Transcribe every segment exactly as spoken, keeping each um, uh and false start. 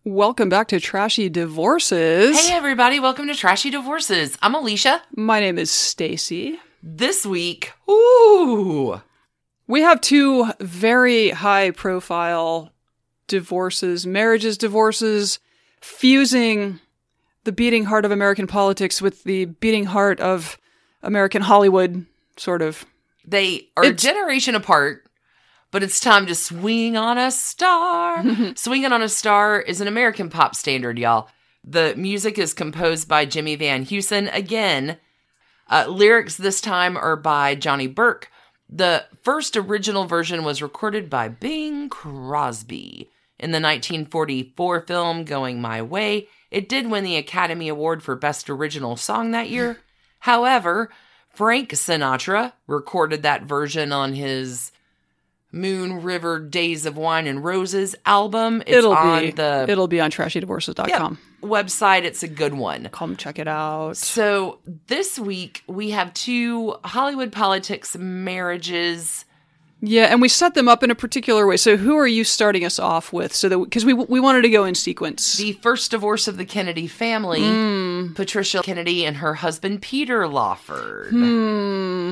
Welcome back to Trashy Divorces. Hey everybody, welcome to Trashy Divorces. I'm Alicia. My name is Stacy. This week, ooh, we have two very high profile divorces, marriages, divorces, fusing the beating heart of American politics with the beating heart of American Hollywood, sort of. They are it's- a generation apart. But it's time to swing on a star. Swinging on a Star is an American pop standard, y'all. The music is composed by Jimmy Van Heusen. Again, uh, lyrics this time are by Johnny Burke. The first original version was recorded by Bing Crosby in the nineteen forty-four film Going My Way. It did win the Academy Award for Best Original Song that year. However, Frank Sinatra recorded that version on his Moon River Days of Wine and Roses album. It's it'll on be the it'll be on trashy divorces dot com yeah, website. It's a good one. Come check it out. So this week we have two Hollywood politics marriages. Yeah, and we set them up in a particular way. So who are you starting us off with? So that because we we wanted to go in sequence. The first divorce of the Kennedy family, mm. Patricia Kennedy and her husband Peter Lawford. Hmm.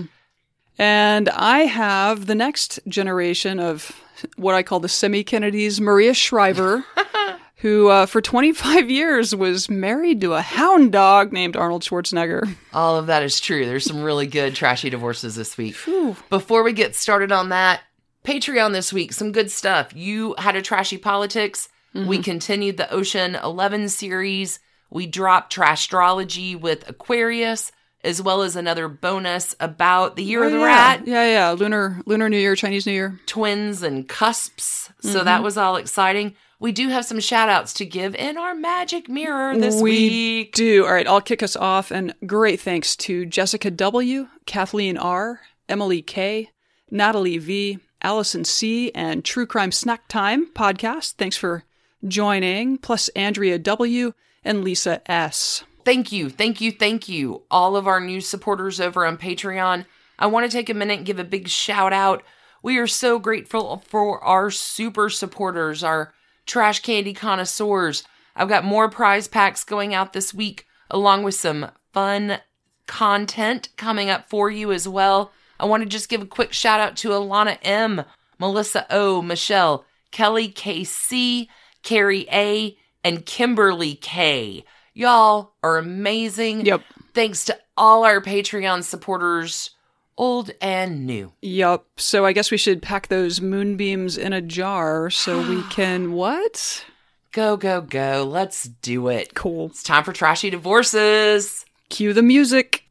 And I have the next generation of what I call the semi-Kennedys, Maria Shriver, who uh, for twenty-five years was married to a hound dog named Arnold Schwarzenegger. All of that is true. There's some really good trashy divorces this week. Whew. Before we get started on that, Patreon this week, some good stuff. You had a trashy politics. Mm-hmm. We continued the Ocean Eleven series. We dropped Trashtrology with Aquarius, as well as another bonus about the Year oh, of the yeah. Rat. Yeah, yeah. Lunar Lunar New Year, Chinese New Year. Twins and cusps. So mm-hmm. that was all exciting. We do have some shout outs to give in our magic mirror this we week. We do. All right, I'll kick us off. And great thanks to Jessica W., Kathleen R., Emily K., Natalie V., Allison C., and True Crime Snack Time podcast. Thanks for joining. Plus Andrea W. and Lisa S. Thank you, thank you, thank you, all of our new supporters over on Patreon. I want to take a minute and give a big shout out. We are so grateful for our super supporters, our trash candy connoisseurs. I've got more prize packs going out this week, along with some fun content coming up for you as well. I want to just give a quick shout out to Alana M., Melissa O., Michelle, Kelly K C, Carrie A., and Kimberly K. Y'all are amazing. Yep. Thanks to all our Patreon supporters, old and new. Yep. So I guess we should pack those moonbeams in a jar so we can what? Go, go, go. Let's do it. Cool. It's time for Trashy Divorces. Cue the music.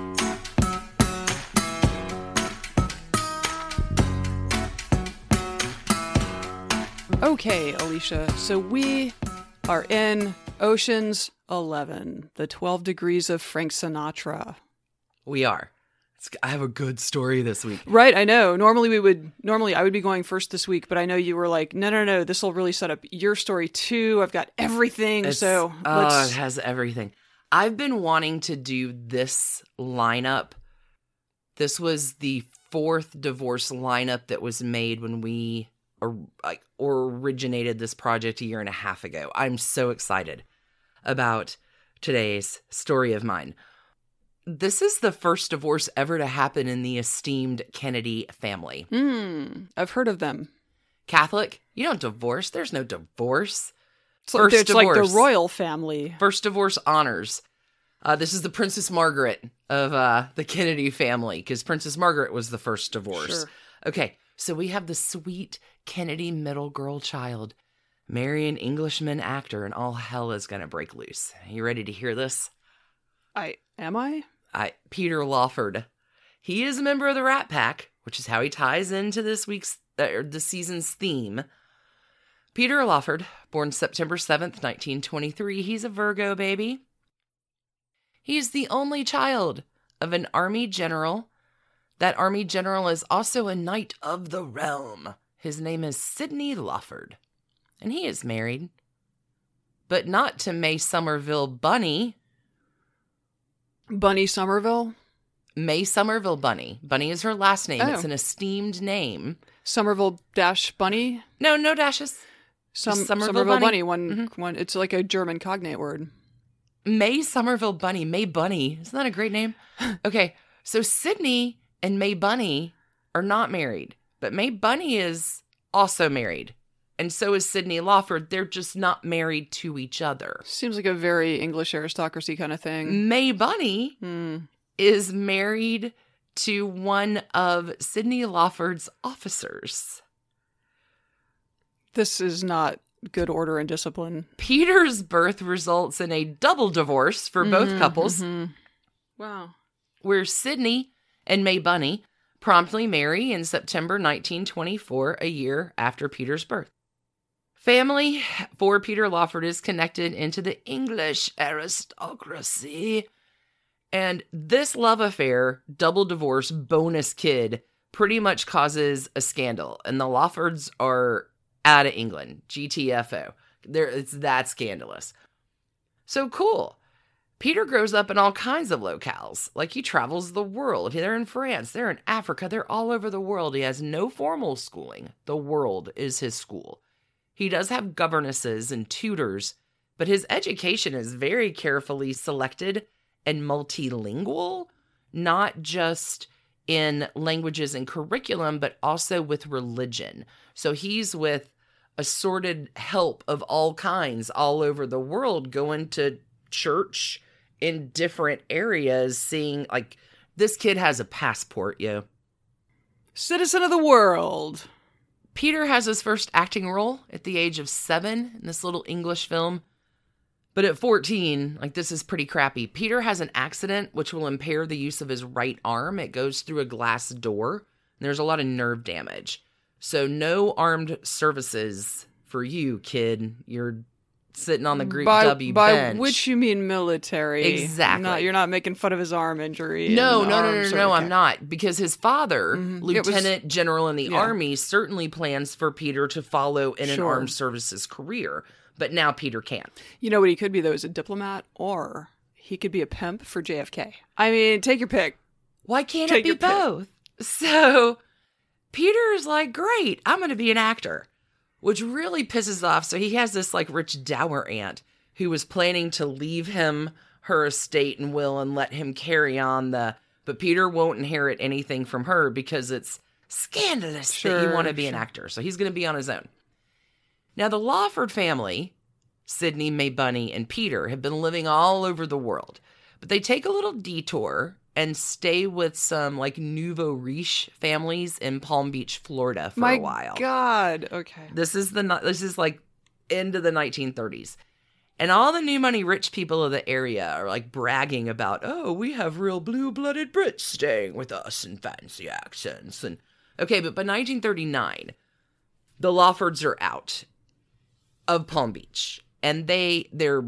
Okay, Alicia. So we are in Ocean's Eleven, the twelve Degrees of Frank Sinatra. We are. It's, I have a good story this week. Right, I know. Normally we would, normally I would be going first this week, but I know you were like, no, no, no, this will really set up your story too. I've got everything, it's, so oh, let's... it has everything. I've been wanting to do this lineup. This was the fourth divorce lineup that was made when we or, like, or originated this project a year and a half ago. I'm so excited about today's story of mine. This is the first divorce ever to happen in the esteemed Kennedy family. Hmm, I've heard of them. Catholic, you don't divorce. There's no divorce. It's, like, it's like the royal family. First divorce honors. Uh, this is the Princess Margaret of uh, the Kennedy family, because Princess Margaret was the first divorce. Sure. Okay, so we have the sweet Kennedy middle girl child marry an Englishman actor, and all hell is going to break loose. Are you ready to hear this? I am I? I Peter Lawford. He is a member of the Rat Pack, which is how he ties into this week's uh, the season's theme. Peter Lawford, born September seventh, nineteen twenty-three. He's a Virgo baby. He's the only child of an army general. That army general is also a knight of the realm. His name is Sidney Lawford, and he is married, but not to May Somerville Bunny. Bunny Somerville? May Somerville Bunny. Bunny is her last name. Oh. It's an esteemed name. Somerville dash Bunny? No, no dashes. Some, Somerville, Somerville Bunny. Bunny. One, Mm-hmm. one. It's like a German cognate word. May Somerville Bunny. May Bunny. Isn't that a great name? Okay, so Sydney and May Bunny are not married, but May Bunny is also married. And so is Sydney Lawford. They're just not married to each other. Seems like a very English aristocracy kind of thing. May Bunny Mm. is married to one of Sydney Lawford's officers. This is not good order and discipline. Peter's birth results in a double divorce for both Mhm, couples, mhm. Wow. where Sydney and May Bunny promptly marry in September nineteen twenty-four, a year after Peter's birth. Family for Peter Lawford is connected into the English aristocracy. And this love affair, double divorce, bonus kid, pretty much causes a scandal. And the Lawfords are out of England. G T F O. They're, it's that scandalous. So cool. Peter grows up in all kinds of locales. Like, he travels the world. They're in France. They're in Africa. They're all over the world. He has no formal schooling. The world is his school. He does have governesses and tutors, but his education is very carefully selected and multilingual, not just in languages and curriculum, but also with religion. So he's with assorted help of all kinds all over the world, going to church in different areas, seeing, like, this kid has a passport, yo. Citizen of the world. Peter has his first acting role at the age of seven in this little English film. But at fourteen, like, this is pretty crappy. Peter has an accident which will impair the use of his right arm. It goes through a glass door, and there's a lot of nerve damage. So no armed services for you, kid. You're sitting on the Group by, W by bench. which you mean military. Exactly. Not, you're not making fun of his arm injury. No, and no, no, no, arms no, or- no, okay. I'm not. Because his father, Mhm. It was- Lieutenant General in the Yeah. Army, certainly plans for Peter to follow in an Sure. armed services career. But now Peter can't. You know what he could be, though, is a diplomat, or he could be a pimp for J F K. I mean, take your pick. Why can't Take it be your pick. both? So Peter's like, great, I'm going to be an actor, which really pisses off. So he has this, like, rich dower aunt who was planning to leave him her estate and will and let him carry on the, but Peter won't inherit anything from her because it's scandalous that you Sure, want to be an sure. actor. So he's going to be on his own. Now, the Lawford family, Sydney, May Bunny, and Peter, have been living all over the world, but they take a little detour and stay with some, like, nouveau riche families in Palm Beach, Florida for My a while. God. Okay. This is the this is like into the nineteen thirties. And all the new money rich people of the area are, like, bragging about, oh, we have real blue-blooded Brits staying with us and fancy accents. And okay, but by nineteen thirty-nine, the Lawfords are out of Palm Beach, and they their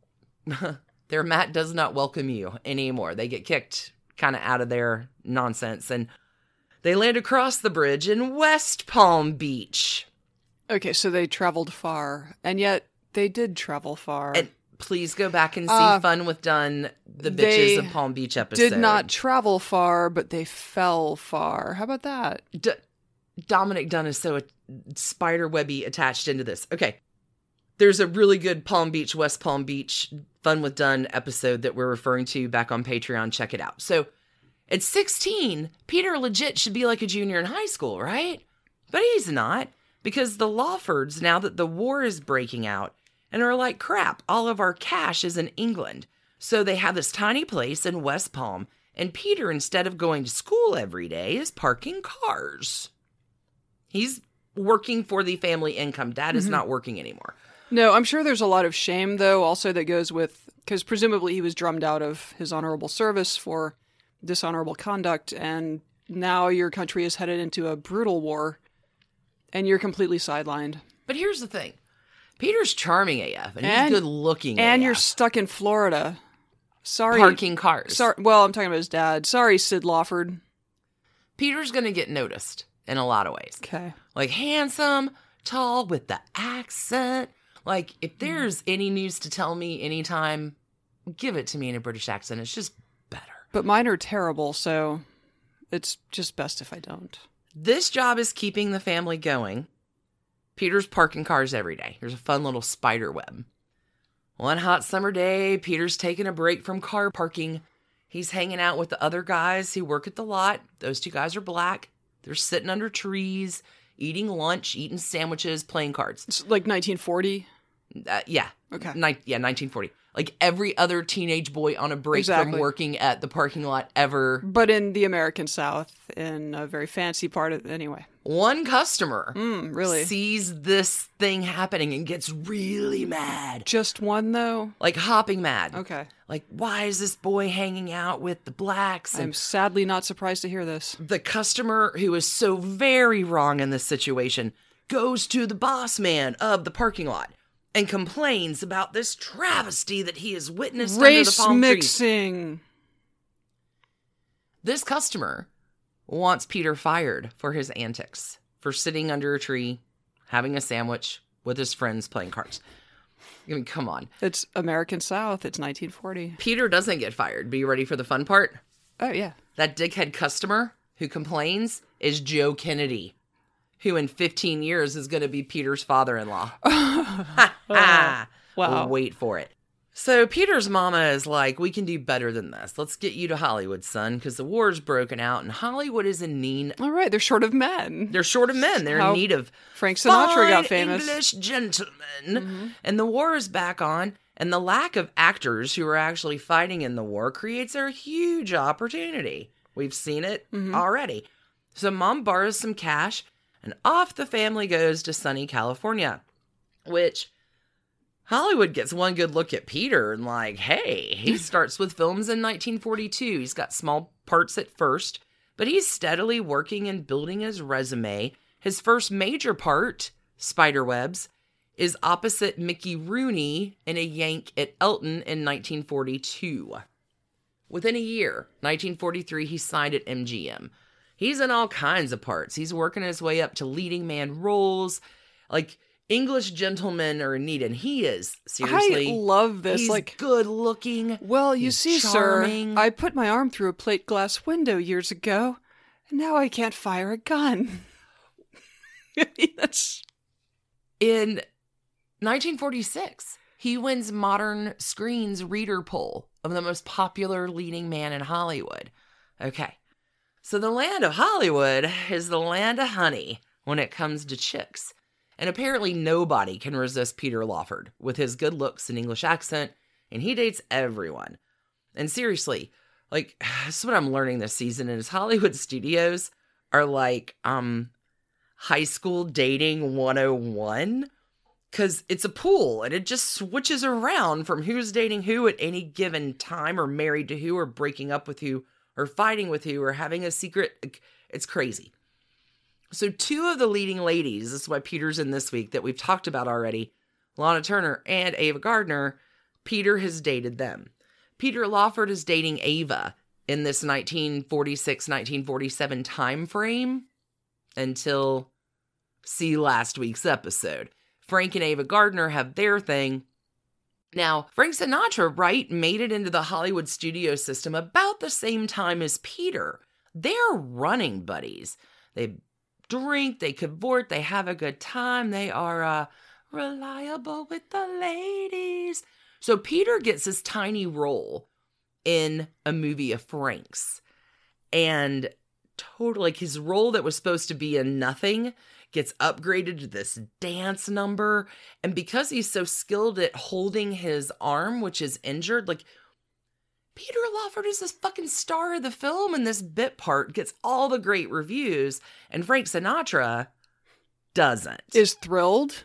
their Matt does not welcome you anymore. They get kicked kind of out of their nonsense, and they land across the bridge in West Palm Beach. Okay, so they traveled far, and yet they did travel far. And please go back and see Uh, Fun with Dunn, the they Bitches of Palm Beach episode. did not travel far, but they fell far. How about that? D- Dominic Dunn is so spiderwebby attached into this. Okay. There's a really good Palm Beach, West Palm Beach Fun with Dunn episode that we're referring to back on Patreon. Check it out. So at sixteen, Peter legit should be like a junior in high school, right? But he's not, because the Lawfords, now that the war is breaking out, and are like, crap, all of our cash is in England. So they have this tiny place in West Palm, and Peter, instead of going to school every day, is parking cars. He's working for the family income. Dad is Mm-hmm. not working anymore. No, I'm sure there's a lot of shame, though, also that goes with, because presumably he was drummed out of his honorable service for dishonorable conduct, and now your country is headed into a brutal war, and you're completely sidelined. But here's the thing. Peter's charming A F, and, And- he's good looking And A F. you're stuck in Florida. Sorry. Parking cars. Sorry. Well, I'm talking about his dad. Sorry, Sid Lawford. Peter's going to get noticed in a lot of ways. Okay. Like, handsome, tall, with the accent. Like, if there's any news to tell me anytime, give it to me in a British accent. It's just better. But mine are terrible, so it's just best if I don't. This job is keeping the family going. Peter's parking cars every day. Here's a fun little spider web. One hot summer day, Peter's taking a break from car parking. He's hanging out with the other guys who work at the lot. Those two guys are black. They're sitting under trees, eating lunch, eating sandwiches, playing cards. It's like nineteen forty? Uh, yeah. Okay. Ni- yeah, nineteen forty. Like every other teenage boy on a break Exactly. from working at the parking lot ever. But in the American South, in a very fancy part of anyway. One customer Mm, really? sees this thing happening and gets really mad. Just one, though? Like hopping mad. Okay. Like, why is this boy hanging out with the blacks? And I'm sadly not surprised to hear this. the customer, who is so very wrong in this situation, goes to the boss man of the parking lot and complains about this travesty that he has witnessed Race under the palm trees. mixing. This customer wants Peter fired for his antics, for sitting under a tree, having a sandwich with his friends playing cards. I mean, come on. It's American South. It's nineteen forty. Peter doesn't get fired. Be you ready for the fun part? Oh, yeah. That dickhead customer who complains is Joe Kennedy, who in fifteen years is going to be Peter's father-in-law. Ha ha! Wow. Wait for it. So Peter's mama is like, we can do better than this. Let's get you to Hollywood, son, because the war's broken out and Hollywood is in need. All right, they're short of men. They're short of men. They're How in need of Frank Sinatra fine got famous. English gentlemen. Mm-hmm. And the war is back on. And the lack of actors who are actually fighting in the war creates a huge opportunity. We've seen it Mhm. already. So mom borrows some cash and off the family goes to sunny California, which Hollywood gets one good look at Peter and like, hey, he starts with films in nineteen forty-two. He's got small parts at first, but he's steadily working and building his resume. His first major part, Spiderwebs, is opposite Mickey Rooney in A Yank at Elton in nineteen forty-two. Within a year, nineteen forty-three, he signed at M G M. He's in all kinds of parts. He's working his way up to leading man roles. Like, English gentlemen are neat, and he is, seriously. I love this. He's like, good looking. well, you he's see, charming. sir, I put my arm through a plate glass window years ago, and now I can't fire a gun. That's In nineteen forty-six, he wins Modern Screen's reader poll of the most popular leading man in Hollywood. Okay, so the land of Hollywood is the land of honey when it comes to chicks. And apparently nobody can resist Peter Lawford with his good looks and English accent, and he dates everyone. And seriously, like, this is what I'm learning this season is Hollywood studios are like um high school dating one oh one, because it's a pool and it just switches around from who's dating who at any given time, or married to who, or breaking up with who, or fighting with who, or having a secret. It's crazy. So two of the leading ladies, this is why Peter's in this week, that we've talked about already, Lana Turner and Ava Gardner, Peter has dated them. Peter Lawford is dating Ava in this nineteen forty-six nineteen forty-seven time frame until see last week's episode. Frank and Ava Gardner have their thing. Now, Frank Sinatra, right, made it into the Hollywood studio system about the same time as Peter. They're running buddies. They drink, they cavort, they have a good time. They are uh, reliable with the ladies. So Peter gets his tiny role in a movie of Frank's. And totally, like, his role that was supposed to be a nothing gets upgraded to this dance number. And because he's so skilled at holding his arm, which is injured, like, Peter Lawford is this fucking star of the film, and this bit part gets all the great reviews, and Frank Sinatra doesn't. is thrilled.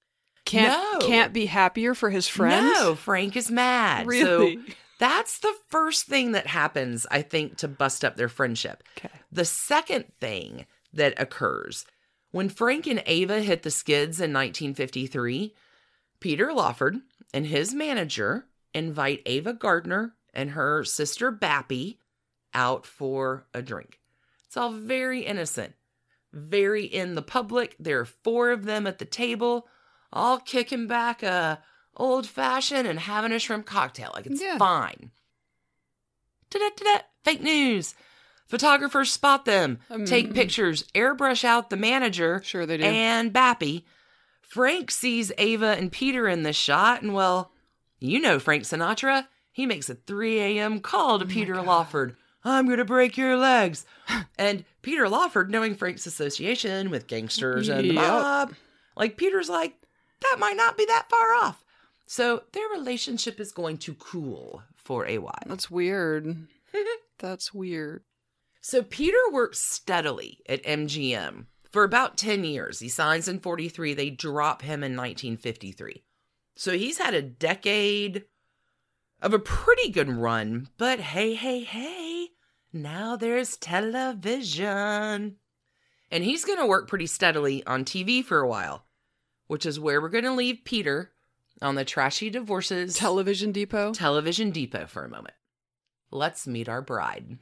Can't No. can't be happier for his friends. No, Frank is mad. Really? So that's the first thing that happens, I think, to bust up their friendship. Okay. The second thing that occurs, when Frank and Ava hit the skids in nineteen fifty-three, Peter Lawford and his manager invite Ava Gardner and her sister Bappy out for a drink. It's all very innocent, very in the public. There are four of them at the table, all kicking back a old-fashioned and having a shrimp cocktail. Like, it's Yeah. fine. Da-da-da-da. Fake news. Photographers spot them, Um, take pictures, airbrush out the manager Sure they do. and Bappy. Frank sees Ava and Peter in the shot, and well, you know Frank Sinatra. He makes a three a.m. call to oh Peter Lawford. I'm going to break your legs. And Peter Lawford, knowing Frank's association with gangsters and yep. the mob, like Peter's like, that might not be that far off. So their relationship is going to cool for a while. That's weird. That's weird. So Peter works steadily at M G M for about ten years. He signs in forty-three. They drop him in nineteen fifty-three. So he's had a decade of a pretty good run. But hey, hey, hey, now there's television. And he's going to work pretty steadily on T V for a while, which is where we're going to leave Peter on the trashy divorces. Television Depot. Television Depot for a moment. Let's meet our bride.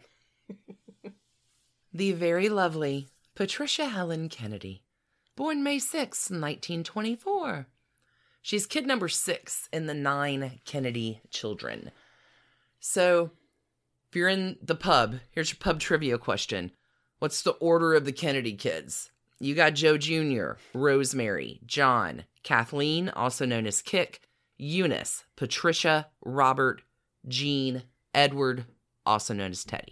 The very lovely Patricia Helen Kennedy, born May sixth, nineteen twenty-four. She's kid number six in the nine Kennedy children. So, if you're in the pub, here's your pub trivia question. What's the order of the Kennedy kids? You got Joe Junior, Rosemary, John, Kathleen, also known as Kick, Eunice, Patricia, Robert, Jean, Edward, also known as Teddy.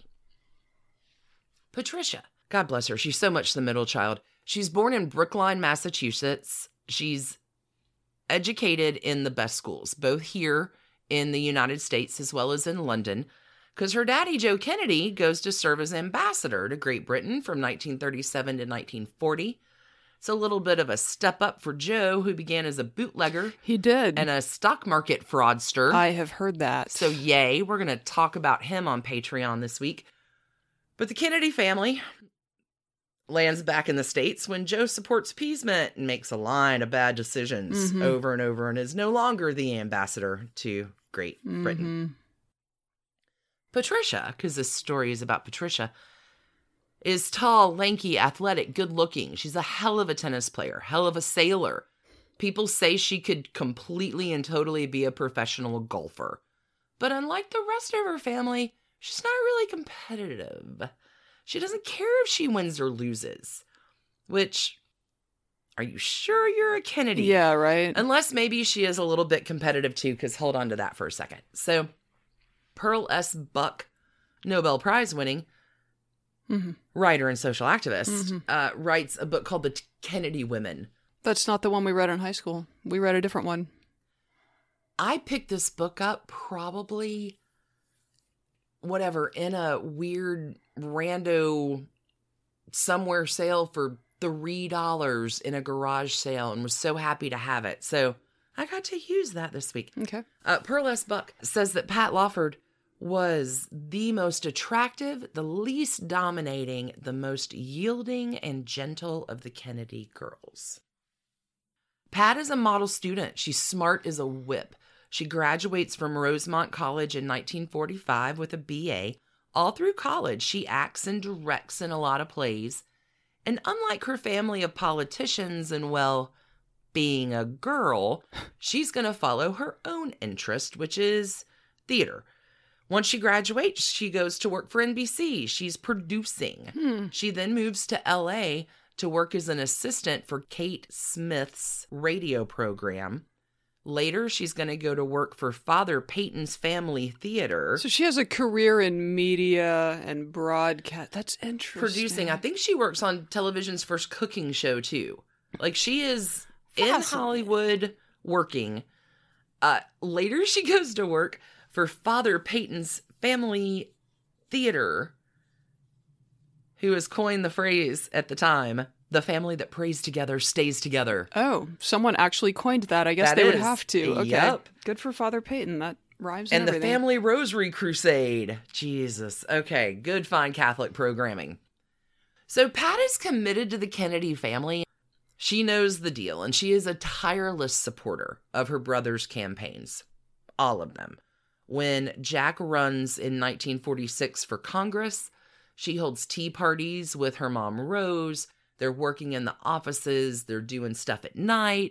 Patricia, God bless her, she's so much the middle child. She's born in Brookline, Massachusetts. She's educated in the best schools, both here in the United States as well as in London, because her daddy, Joe Kennedy, goes to serve as ambassador to Great Britain from nineteen thirty-seven to nineteen forty. It's a little bit of a step up for Joe, who began as a bootlegger. He did. And a stock market fraudster. I have heard that. So yay, we're going to talk about him on Patreon this week. But the Kennedy family lands back in the States when Joe supports appeasement and makes a line of bad decisions mm-hmm. over and over and is no longer the ambassador to Great Britain. Mm-hmm. Patricia, because this story is about Patricia, is tall, lanky, athletic, good-looking. She's a hell of a tennis player, hell of a sailor. People say she could completely and totally be a professional golfer. But unlike the rest of her family, she's not really competitive. She doesn't care if she wins or loses. Which, are you sure you're a Kennedy? Yeah, right. Unless maybe she is a little bit competitive too, because hold on to that for a second. So, Pearl S. Buck, Nobel Prize winning mm-hmm. writer and social activist, mm-hmm. uh, writes a book called The Kennedy Women. That's not the one we read in high school. We read a different one. I picked this book up probably, whatever, in a weird rando somewhere sale for three dollars in a garage sale and was so happy to have it. So I got to use that this week. Okay. Uh, Pearl S. Buck says that Pat Lawford was the most attractive, the least dominating, the most yielding and gentle of the Kennedy girls. Pat is a model student. She's smart as a whip. She graduates from Rosemont College in nineteen forty-five with a B A. All through college, she acts and directs in a lot of plays. And unlike her family of politicians and, well, being a girl, she's going to follow her own interest, which is theater. Once she graduates, she goes to work for N B C. She's producing. Hmm. She then moves to L A to work as an assistant for Kate Smith's radio program. Later, she's going to go to work for Father Peyton's Family Theater. So she has a career in media and broadcast. That's interesting. Producing. I think she works on television's first cooking show, too. Like, she is in Hollywood working. Uh, later, she goes to work for Father Peyton's Family Theater, who has coined the phrase at the time, the family that prays together stays together. Oh, someone actually coined that. I guess that they is. would have to. Okay. Yep. Good for Father Peyton. That rhymes and and everything. The Family Rosary Crusade. Jesus. Okay, good fine Catholic programming. So Pat is committed to the Kennedy family. She knows the deal, and she is a tireless supporter of her brother's campaigns. All of them. When Jack runs in nineteen forty-six for Congress, she holds tea parties with her mom, Rose. They're working in the offices. They're doing stuff at night.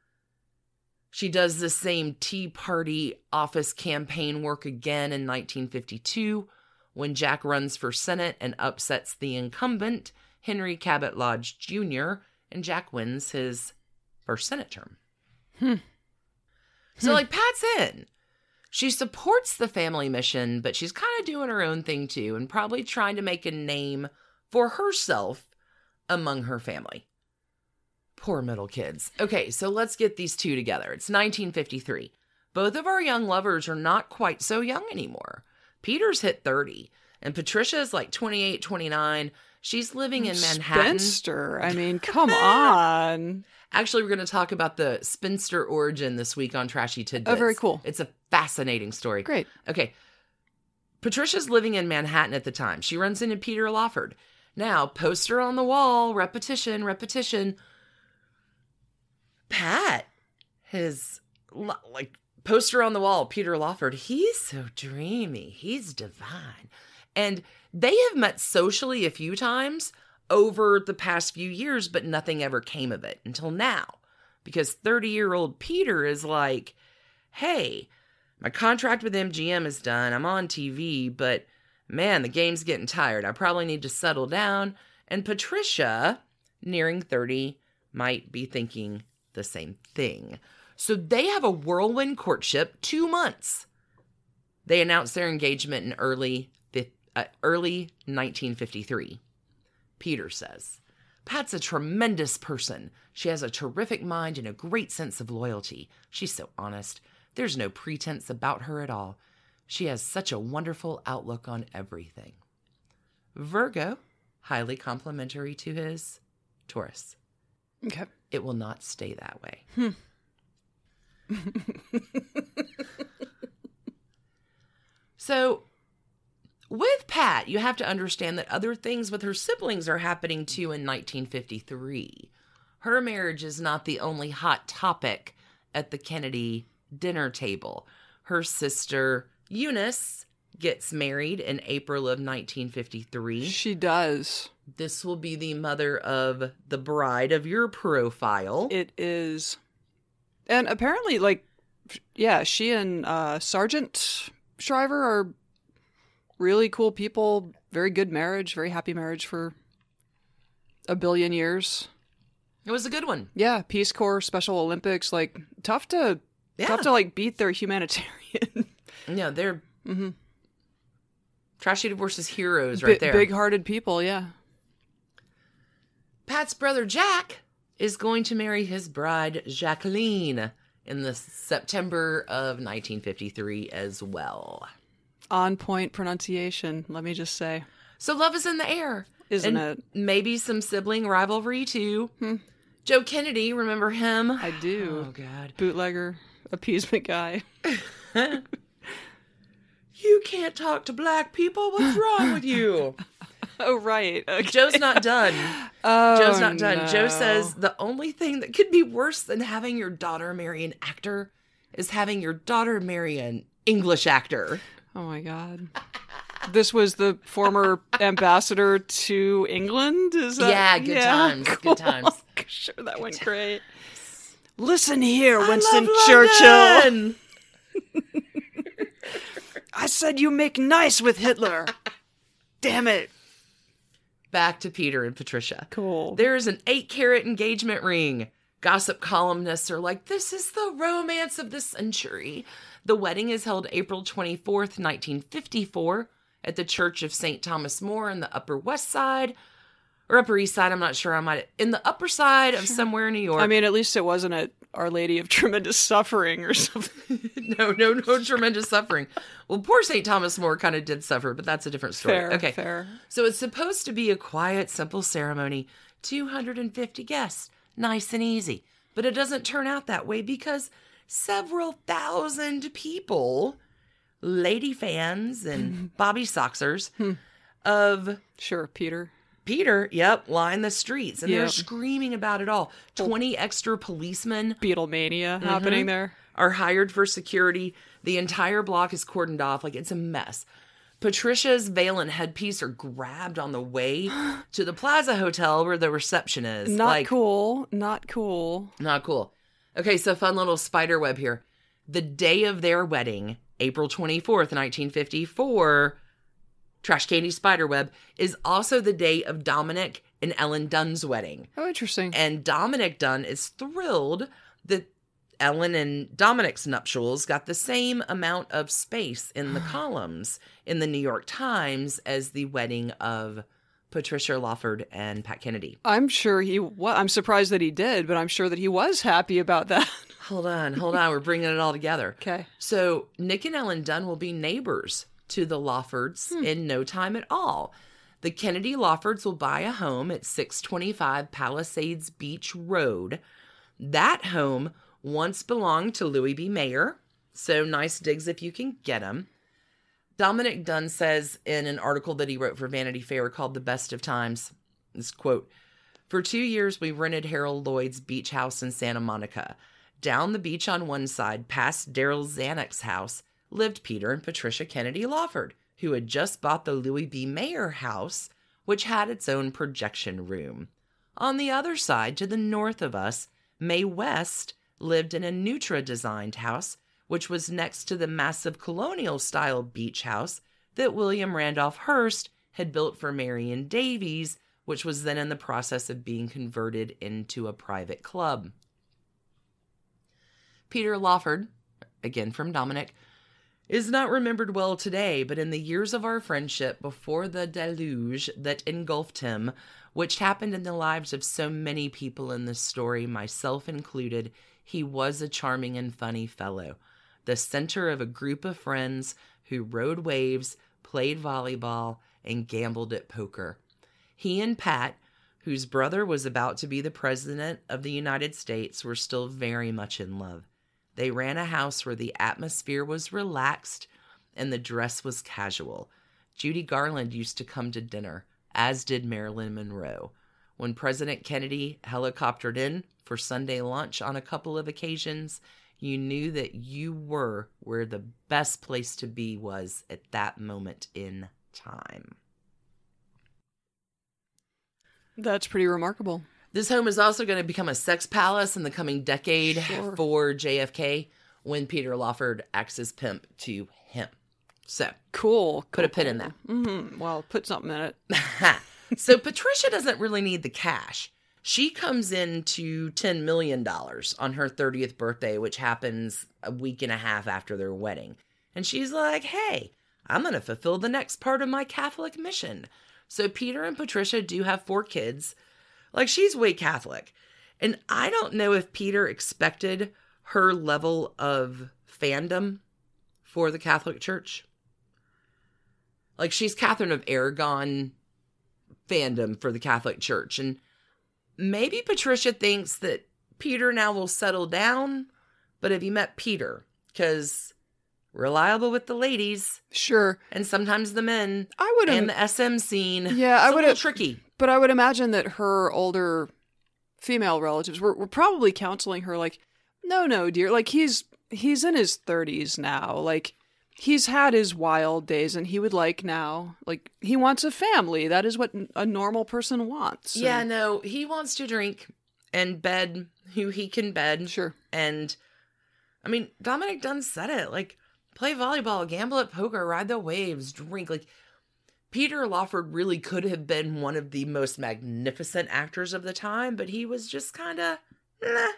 She does the same Tea Party office campaign work again in nineteen fifty-two when Jack runs for Senate and upsets the incumbent, Henry Cabot Lodge Junior, and Jack wins his first Senate term. Hmm. So, Hmm. like, Pat's in. She supports the family mission, but she's kind of doing her own thing too, and probably trying to make a name for herself among her family. Poor middle kids. Okay, so let's get these two together. It's nineteen fifty-three. Both of our young lovers are not quite so young anymore. Peter's hit thirty, and Patricia's like twenty-eight, twenty-nine. She's living in Manhattan. Spinster. I mean, come on. Actually, we're going to talk about the spinster origin this week on Trashy Tidbits. Oh, very cool. It's a fascinating story. Great. Okay. Patricia's living in Manhattan at the time. She runs into Peter Lawford. Now, poster on the wall, repetition, repetition. Pat, his, like, poster on the wall, Peter Lawford, he's so dreamy. He's divine. And they have met socially a few times over the past few years, but nothing ever came of it until now. Because thirty-year-old Peter is like, hey, my contract with M G M is done. I'm on T V, but man, the game's getting tired. I probably need to settle down. And Patricia, nearing thirty, might be thinking the same thing. So they have a whirlwind courtship, two months. They announce their engagement in early, uh, early nineteen fifty-three. Peter says, Pat's a tremendous person. She has a terrific mind and a great sense of loyalty. She's so honest. There's no pretense about her at all. She has such a wonderful outlook on everything. Virgo, highly complimentary to his Taurus. Okay. It will not stay that way. Hmm. So, with Pat, you have to understand that other things with her siblings are happening too in nineteen fifty-three. Her marriage is not the only hot topic at the Kennedy dinner table. Her sister, Eunice, gets married in April of nineteen fifty-three. She does. This will be the mother of the bride of your profile. It is. And apparently, like, yeah, she and uh, Sergeant Shriver are really cool people. Very good marriage. Very happy marriage for a billion years. It was a good one. Yeah, Peace Corps, Special Olympics. Like, tough to, Yeah. tough to like beat their humanitarian. Yeah, they're Mm-hmm. Trashy Divorce's heroes right B- there. Big-hearted people, yeah. Pat's brother Jack is going to marry his bride Jacqueline in the September of nineteen fifty-three as well. On point pronunciation, let me just say. So love is in the air. Isn't and it? Maybe some sibling rivalry too. Hmm. Joe Kennedy, remember him? I do. Oh, God. Bootlegger, appeasement guy. You can't talk to black people. What's wrong with you? Oh, right. Okay. Joe's not done. Oh, Joe's not done. no. Joe says the only thing that could be worse than having your daughter marry an actor is having your daughter marry an English actor. Oh, my God. This was the former ambassador to England? Is that? Yeah, good times, good cool. times. Sure, that went great. Listen here, I Winston love Churchill. London. I said you make nice with Hitler. Damn it. Back to Peter and Patricia. Cool. There's an eight carat engagement ring. Gossip columnists are like, this is the romance of the century. The wedding is held April twenty-fourth, nineteen fifty-four at the Church of Saint Thomas More in the Upper West Side. Or Upper East Side, I'm not sure. I might in the upper side of somewhere in New York. I mean, at least it wasn't at Our Lady of Tremendous Suffering or something. no, no, no tremendous suffering. Well, poor Saint Thomas More kind of did suffer, but that's a different story. Fair, okay. fair. So it's supposed to be a quiet, simple ceremony. two hundred fifty guests. Nice and easy. But it doesn't turn out that way because several thousand people, lady fans and Bobby Soxers of Sure, Peter. Peter, yep, line the streets. And they're Yep. screaming about it all. twenty extra policemen Beatlemania Mm-hmm. happening there. are hired for security. The entire block is cordoned off. Like, it's a mess. Patricia's veil and headpiece are grabbed on the way to the Plaza Hotel where the reception is. Not like, cool. Not cool. Not cool. Okay, so fun little spider web here. The day of their wedding, April twenty-fourth, nineteen fifty-four, Trash Candy Spiderweb, is also the day of Dominic in Ellen Dunn's wedding. Oh, interesting. And Dominic Dunn is thrilled that Ellen and Dominic's nuptials got the same amount of space in the columns in the New York Times as the wedding of Patricia Lawford and Pat Kennedy. I'm sure he was. I'm surprised that he did, but I'm sure that he was happy about that. Hold on, hold on. We're bringing it all together. Okay. So Nick and Ellen Dunn will be neighbors to the Lawfords hmm. in no time at all. The Kennedy Lawfords will buy a home at six twenty-five Palisades Beach Road. That home once belonged to Louis B. Mayer, so nice digs if you can get them. Dominic Dunn says in an article that he wrote for Vanity Fair called The Best of Times, this quote, "For two years, we rented Harold Lloyd's beach house in Santa Monica. Down the beach on one side, past Daryl Zanuck's house, lived Peter and Patricia Kennedy Lawford, who had just bought the Louis B. Mayer house, which had its own projection room. On the other side, to the north of us, Mae West lived in a Neutra-designed house, which was next to the massive colonial-style beach house that William Randolph Hearst had built for Marion Davies, which was then in the process of being converted into a private club." Peter Lawford, again from Dominic, is not remembered well today, but in the years of our friendship before the deluge that engulfed him, which happened in the lives of so many people in this story, myself included, he was a charming and funny fellow, the center of a group of friends who rode waves, played volleyball, and gambled at poker. He and Pat, whose brother was about to be the president of the United States, were still very much in love. They ran a house where the atmosphere was relaxed and the dress was casual. Judy Garland used to come to dinner, as did Marilyn Monroe. When President Kennedy helicoptered in for Sunday lunch on a couple of occasions, you knew that you were where the best place to be was at that moment in time. That's pretty remarkable. This home is also going to become a sex palace in the coming decade sure. for J F K when Peter Lawford acts as pimp to him. So, cool. Put cool, a pin cool. in that. Mm-hmm. Well, put something in it. So, Patricia doesn't really need the cash. She comes into ten million dollars on her thirtieth birthday, which happens a week and a half after their wedding. And she's like, hey, I'm going to fulfill the next part of my Catholic mission. So, Peter and Patricia do have four kids. Like, she's way Catholic. And I don't know if Peter expected her level of fandom for the Catholic Church. Like, she's Catherine of Aragon fandom for the Catholic Church. And maybe Patricia thinks that Peter now will settle down. But have you met Peter? Because reliable with the ladies. Sure. And sometimes the men. I would And the S M scene. Yeah, I would have. Tricky. But I would imagine that her older female relatives were, were probably counseling her like, no, no, dear. Like, he's he's in his thirties now. Like, he's had his wild days and he would like now. Like, he wants a family. That is what a normal person wants. Yeah, and, no, he wants to drink and bed who he can bed. Sure. And, I mean, Dominic Dunn said it. Like, play volleyball, gamble at poker, ride the waves, drink. Like, Peter Lawford really could have been one of the most magnificent actors of the time, but he was just kind of nah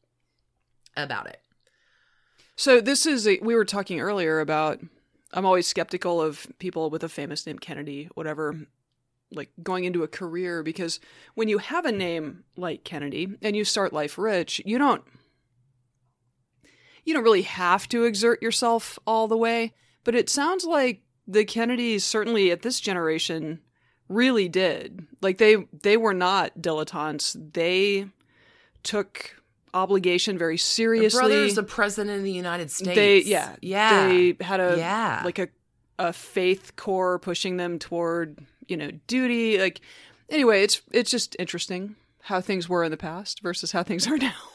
about it. So this is, a, we were talking earlier about, I'm always skeptical of people with a famous name, Kennedy, whatever, like going into a career, because when you have a name like Kennedy and you start life rich, you don't, you don't really have to exert yourself all the way, but it sounds like the Kennedys, certainly at this generation, really did. Like, they they were not dilettantes. They took obligation very seriously. The brother's the president of the United States. They, yeah. Yeah. They had a, yeah. like a, a faith core pushing them toward, you know, duty. Like, anyway, it's it's just interesting how things were in the past versus how things are now.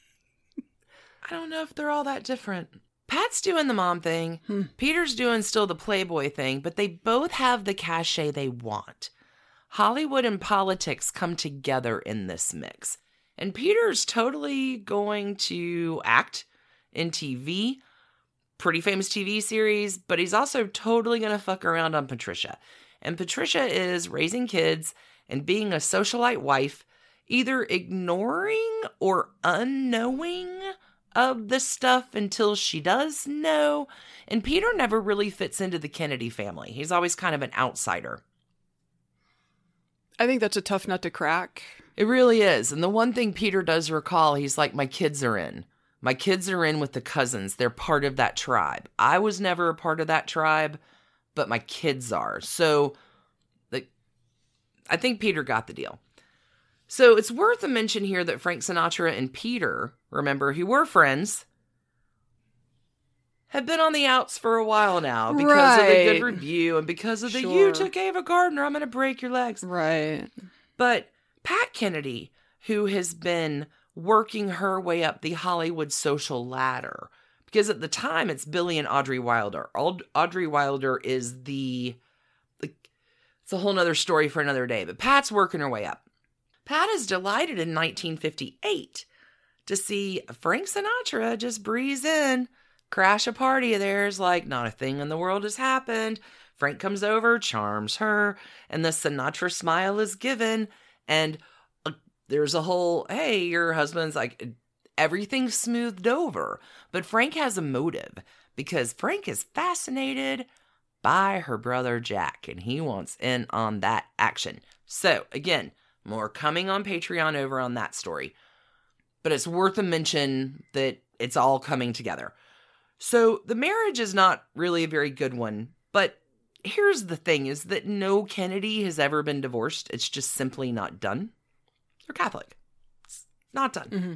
I don't know if they're all that different. Pat's doing the mom thing. Hmm. Peter's doing still the Playboy thing, but they both have the cachet they want. Hollywood and politics come together in this mix. And Peter's totally going to act in T V, pretty famous T V series, but he's also totally going to fuck around on Patricia. And Patricia is raising kids and being a socialite wife, either ignoring or unknowing of the stuff until she does know. And Peter never really fits into the Kennedy family. He's always kind of an outsider. I think that's a tough nut to crack. It really is. And the one thing Peter does recall, he's like, my kids are in. My kids are in with the cousins. They're part of that tribe. I was never a part of that tribe, but my kids are. So like, I think Peter got the deal. So it's worth a mention here that Frank Sinatra and Peter, remember, who were friends, have been on the outs for a while now because right. of the good review and because of the, sure. you took Ava Gardner, I'm going to break your legs. Right. But Pat Kennedy, who has been working her way up the Hollywood social ladder, because at the time it's Billy and Audrey Wilder. Audrey Wilder is the, like, it's a whole nother story for another day, but Pat's working her way up. Pat is delighted in nineteen fifty-eight to see Frank Sinatra just breeze in, crash a party of theirs like not a thing in the world has happened. Frank comes over, charms her, and the Sinatra smile is given, and uh, there's a whole, hey, your husband's like, everything's smoothed over. But Frank has a motive, because Frank is fascinated by her brother Jack, and he wants in on that action. So, again, more coming on Patreon over on that story. But it's worth a mention that it's all coming together. So the marriage is not really a very good one. But here's the thing, is that no Kennedy has ever been divorced. It's just simply not done. They're Catholic. It's not done. Mm-hmm.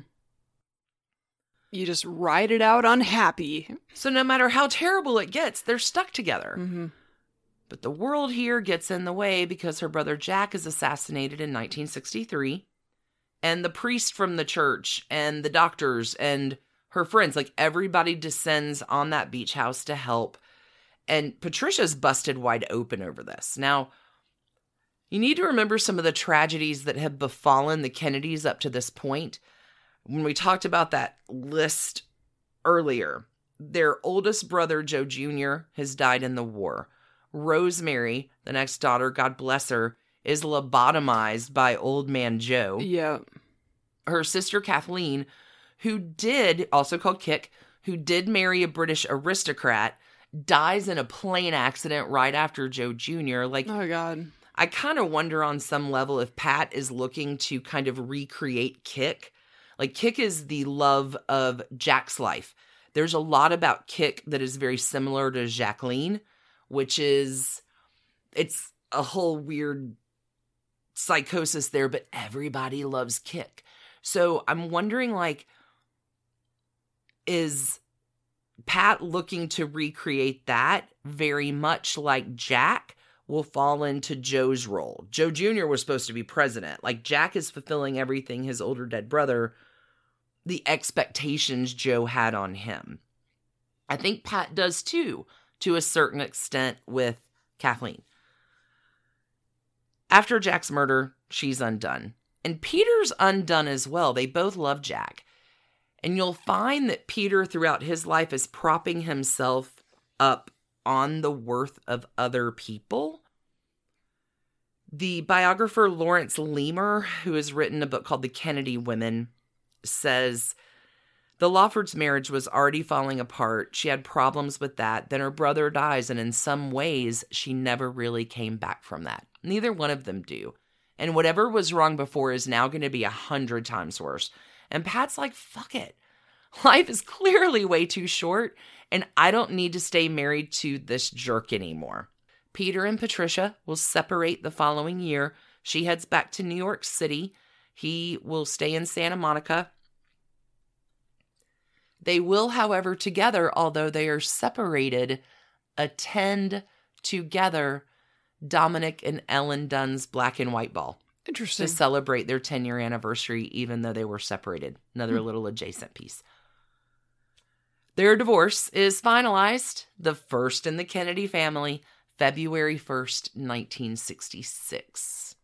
You just ride it out unhappy. So no matter how terrible it gets, they're stuck together. Mm-hmm. But the world here gets in the way because her brother Jack is assassinated in nineteen sixty-three. And the priest from the church and the doctors and her friends, like everybody descends on that beach house to help. And Patricia's busted wide open over this. Now, you need to remember some of the tragedies that have befallen the Kennedys up to this point. When we talked about that list earlier, their oldest brother, Joe Junior, has died in the war. Rosemary, the next daughter, God bless her, is lobotomized by old man Joe. Yeah. Her sister Kathleen, who did, also called Kick, who did marry a British aristocrat, dies in a plane accident right after Joe Junior Like, oh, God. I kind of wonder on some level if Pat is looking to kind of recreate Kick. Like, Kick is the love of Jack's life. There's a lot about Kick that is very similar to Jacqueline, which is, it's a whole weird psychosis there, but everybody loves Kick. So I'm wondering, like, is Pat looking to recreate that very much like Jack will fall into Joe's role? Joe Junior was supposed to be president. Like, Jack is fulfilling everything his older dead brother, the expectations Joe had on him. I think Pat does too, to a certain extent with Kathleen. After Jack's murder, she's undone. And Peter's undone as well. They both love Jack. And you'll find that Peter throughout his life is propping himself up on the worth of other people. The biographer Lawrence Leamer, who has written a book called The Kennedy Women, says the Lawfords' marriage was already falling apart. She had problems with that. Then her brother dies, and in some ways, she never really came back from that. Neither one of them do. And whatever was wrong before is now going to be a hundred times worse. And Pat's like, fuck it. Life is clearly way too short, and I don't need to stay married to this jerk anymore. Peter and Patricia will separate the following year. She heads back to New York City. He will stay in Santa Monica. They will, however, together, although they are separated, attend together Dominic and Ellen Dunn's Black and White Ball. Interesting. To celebrate their ten-year anniversary, even though they were separated. Another hmm. little adjacent piece. Their divorce is finalized, the first in the Kennedy family, February first, nineteen sixty-six.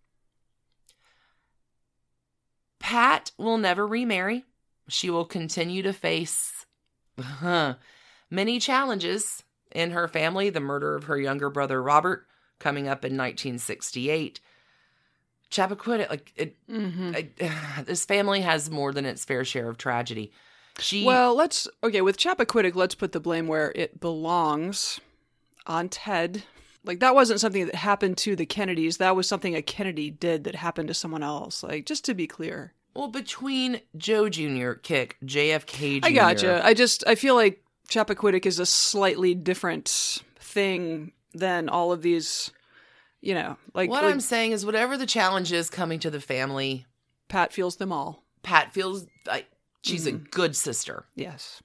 Pat will never remarry. She will continue to face uh, many challenges in her family. The murder of her younger brother, Robert, coming up in nineteen sixty-eight. Chappaquiddick, like, it, Mm-hmm. I, this family has more than its fair share of tragedy. She, Well, let's, okay, with Chappaquiddick, let's put the blame where it belongs, on Ted. Like, that wasn't something that happened to the Kennedys. That was something a Kennedy did that happened to someone else. Like, just to be clear. well, between Joe Junior, Kick, J F K Junior I gotcha. I just, I feel like Chappaquiddick is a slightly different thing than all of these, you know, like... What like I'm saying is whatever the challenge is coming to the family, Pat feels them all. Pat feels like she's Mhm. a good sister. Yes.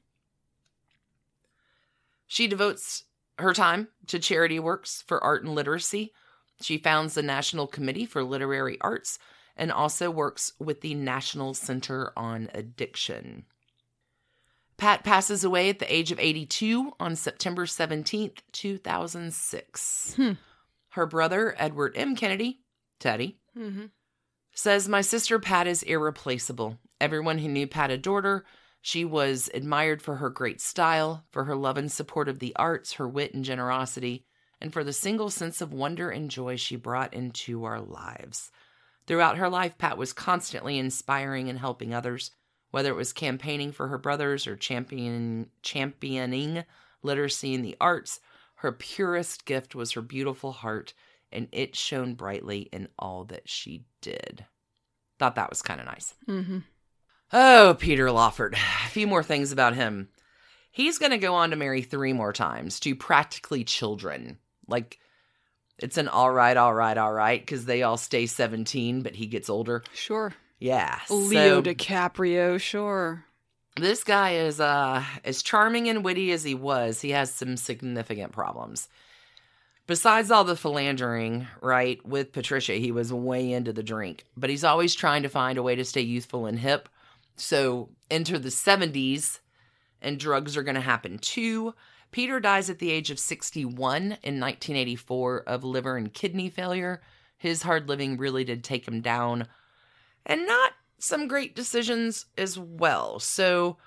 She devotes her time to charity works for art and literacy. She founds the National Committee for Literary Arts and also works with the National Center on Addiction. Pat passes away at the age of eighty-two on September seventeenth, two thousand six. Hmm. Her brother, Edward M. Kennedy, Teddy, Mm-hmm. says, "My sister Pat is irreplaceable. Everyone who knew Pat adored her. She was admired for her great style, for her love and support of the arts, her wit and generosity, and for the single sense of wonder and joy she brought into our lives. Throughout her life, Pat was constantly inspiring and helping others, whether it was campaigning for her brothers or champion, championing literacy in the arts. Her purest gift was her beautiful heart, and it shone brightly in all that she did." Thought that was kind of nice. Mm-hmm. Oh, Peter Lawford. A few more things about him. He's going to go on to marry three more times to practically children. Like, it's an all right, all right, all right, because they all stay seventeen, but he gets older. Sure. Yeah. Leo so DiCaprio, sure. This guy is uh, as charming and witty as he was. He has some significant problems. Besides all the philandering, right, with Patricia, he was way into the drink. But he's always trying to find a way to stay youthful and hip. So enter the seventies, and drugs are going to happen too. Peter dies at the age of sixty-one in nineteen eighty-four of liver and kidney failure. His hard living really did take him down. And not some great decisions as well. So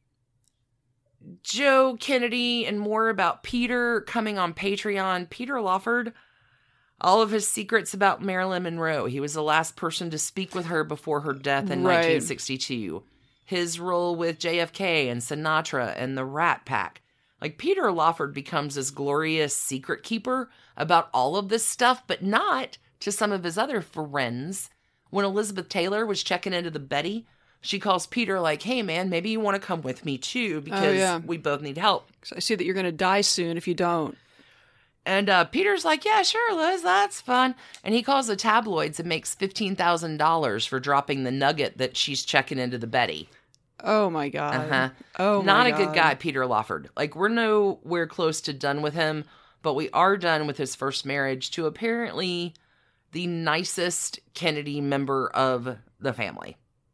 Joe Kennedy and more about Peter coming on Patreon. Peter Lawford, all of his secrets about Marilyn Monroe. He was the last person to speak with her before her death in Right. nineteen sixty-two. His role with J F K and Sinatra and the Rat Pack. Like, Peter Lawford becomes this glorious secret keeper about all of this stuff, but not to some of his other friends. When Elizabeth Taylor was checking into the Betty, she calls Peter like, "Hey, man, maybe you want to come with me too, because Oh, yeah. we both need help." 'Cause I see that you're going to die soon if you don't. And uh, Peter's like, "Yeah, sure, Liz, that's fun." And he calls the tabloids and makes fifteen thousand dollars for dropping the nugget that she's checking into the Betty. Oh, my God. Uh-huh. Oh, Not my a good God. guy, Peter Lawford. Like, we're nowhere close to done with him, but we are done with his first marriage to apparently the nicest Kennedy member of the family.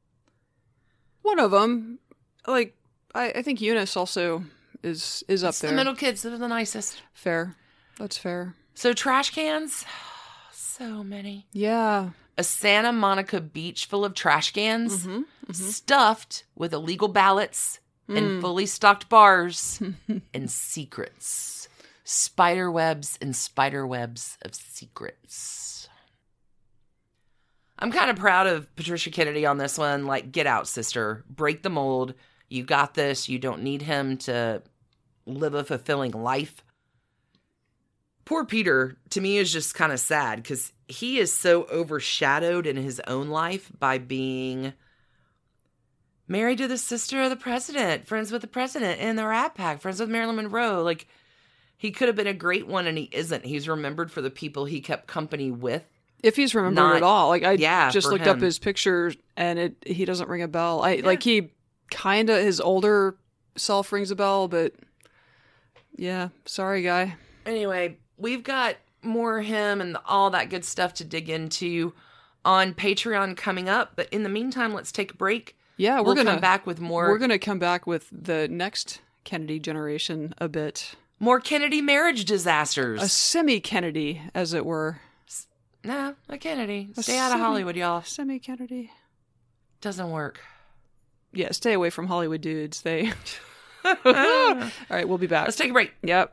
One of them, like, I, I think Eunice also is is up It's there. the middle kids that are the nicest. Fair. That's fair. So trash cans, so many. Yeah. A Santa Monica beach full of trash cans Mm-hmm. Mm-hmm. stuffed with illegal ballots Mm. and fully stocked bars and secrets. Spider webs and spider webs of secrets. I'm kind of proud of Patricia Kennedy on this one. Like, get out, sister. Break the mold. You got this. You don't need him to live a fulfilling life. Poor Peter, to me, is just kind of sad because he is so overshadowed in his own life by being married to the sister of the president, friends with the president in the Rat Pack, friends with Marilyn Monroe. Like, he could have been a great one, and he isn't. He's remembered for the people he kept company with. If he's remembered Not- at all. Like, I yeah, just for looked up him. his picture, and it he doesn't ring a bell. I Yeah. Like, he kind of, his older self rings a bell, but yeah, sorry, guy. Anyway, we've got more him and all that good stuff to dig into on Patreon coming up. But in the meantime, let's take a break. Yeah, we're We'll gonna come back with more We're gonna come back with the next Kennedy generation a bit, more Kennedy marriage a disasters. semi-Kennedy, as it were. No, a Kennedy. A Stay out of semi- Hollywood, y'all. Semi-Kennedy. Doesn't work. Yeah, stay away from Hollywood dudes. They. All Let's right, we'll be back. take a break. Yep.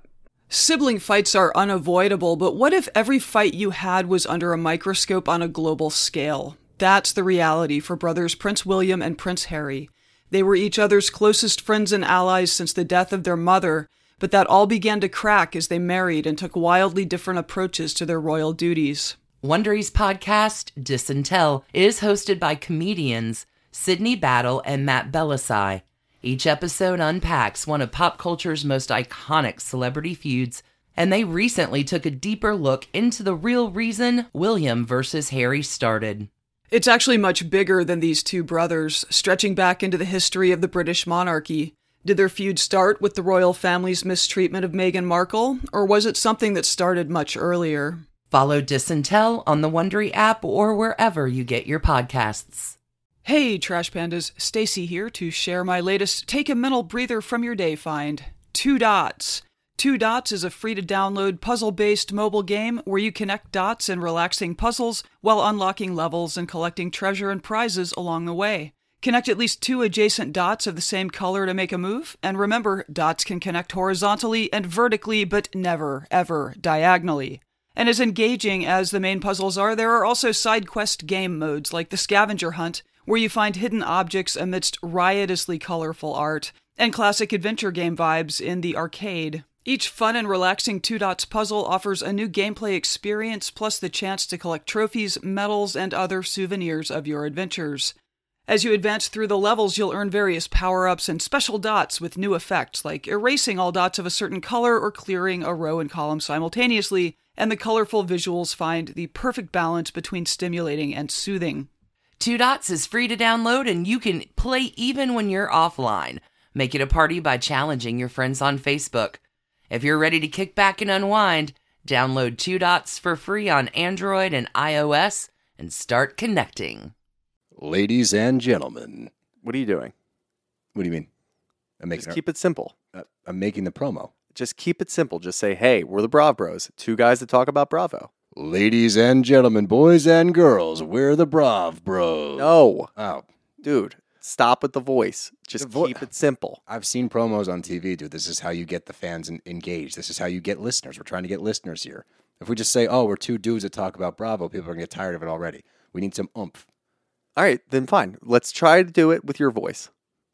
Sibling fights are unavoidable, but what if every fight you had was under a microscope on a global scale? That's the reality for brothers Prince William and Prince Harry. They were each other's closest friends and allies since the death of their mother, but that all began to crack as they married and took wildly different approaches to their royal duties. Wondery's podcast, Disintel, is hosted by comedians Sydney Battle and Matt Belisai. Each episode unpacks one of pop culture's most iconic celebrity feuds, and they recently took a deeper look into the real reason William versus Harry started. It's actually much bigger than these two brothers, stretching back into the history of the British monarchy. Did their feud start with the royal family's mistreatment of Meghan Markle, or was it something that started much earlier? Follow Disintel on the Wondery app or wherever you get your podcasts. Hey, Trash Pandas, Stacy here to share my latest Take a Mental Breather from Your Day find, Two Dots. Two Dots is a free-to-download puzzle-based mobile game where you connect dots in relaxing puzzles while unlocking levels and collecting treasure and prizes along the way. Connect at least two adjacent dots of the same color to make a move, and remember, dots can connect horizontally and vertically, but never, ever diagonally. And as engaging as the main puzzles are, there are also side quest game modes like the Scavenger Hunt, where you find hidden objects amidst riotously colorful art, and classic adventure game vibes in the arcade. Each fun and relaxing Two Dots puzzle offers a new gameplay experience, plus the chance to collect trophies, medals, and other souvenirs of your adventures. As you advance through the levels, you'll earn various power-ups and special dots with new effects, like erasing all dots of a certain color or clearing a row and column simultaneously, and the colorful visuals find the perfect balance between stimulating and soothing. Two Dots is free to download, and you can play even when you're offline. Make it a party by challenging your friends on Facebook. If you're ready to kick back and unwind, download Two Dots for free on Android and iOS and start connecting. Ladies and gentlemen. What are you doing? What do you mean? I'm making Just keep it simple. Uh, I'm making the promo. Just keep it simple. Just say, hey, we're the Brav Bros. Two guys that talk about Bravo. Ladies and gentlemen, boys and girls, we're the Brav Bros. No. Oh. Dude, stop with the voice. Just The vo- keep it simple. I've seen promos on T V, dude. This is how you get the fans en- engaged. This is how you get listeners. We're trying to get listeners here. If we just say, oh, we're two dudes that talk about Bravo, people are going to get tired of it already. We need some oomph. All right, then fine. Let's try to do it with your voice.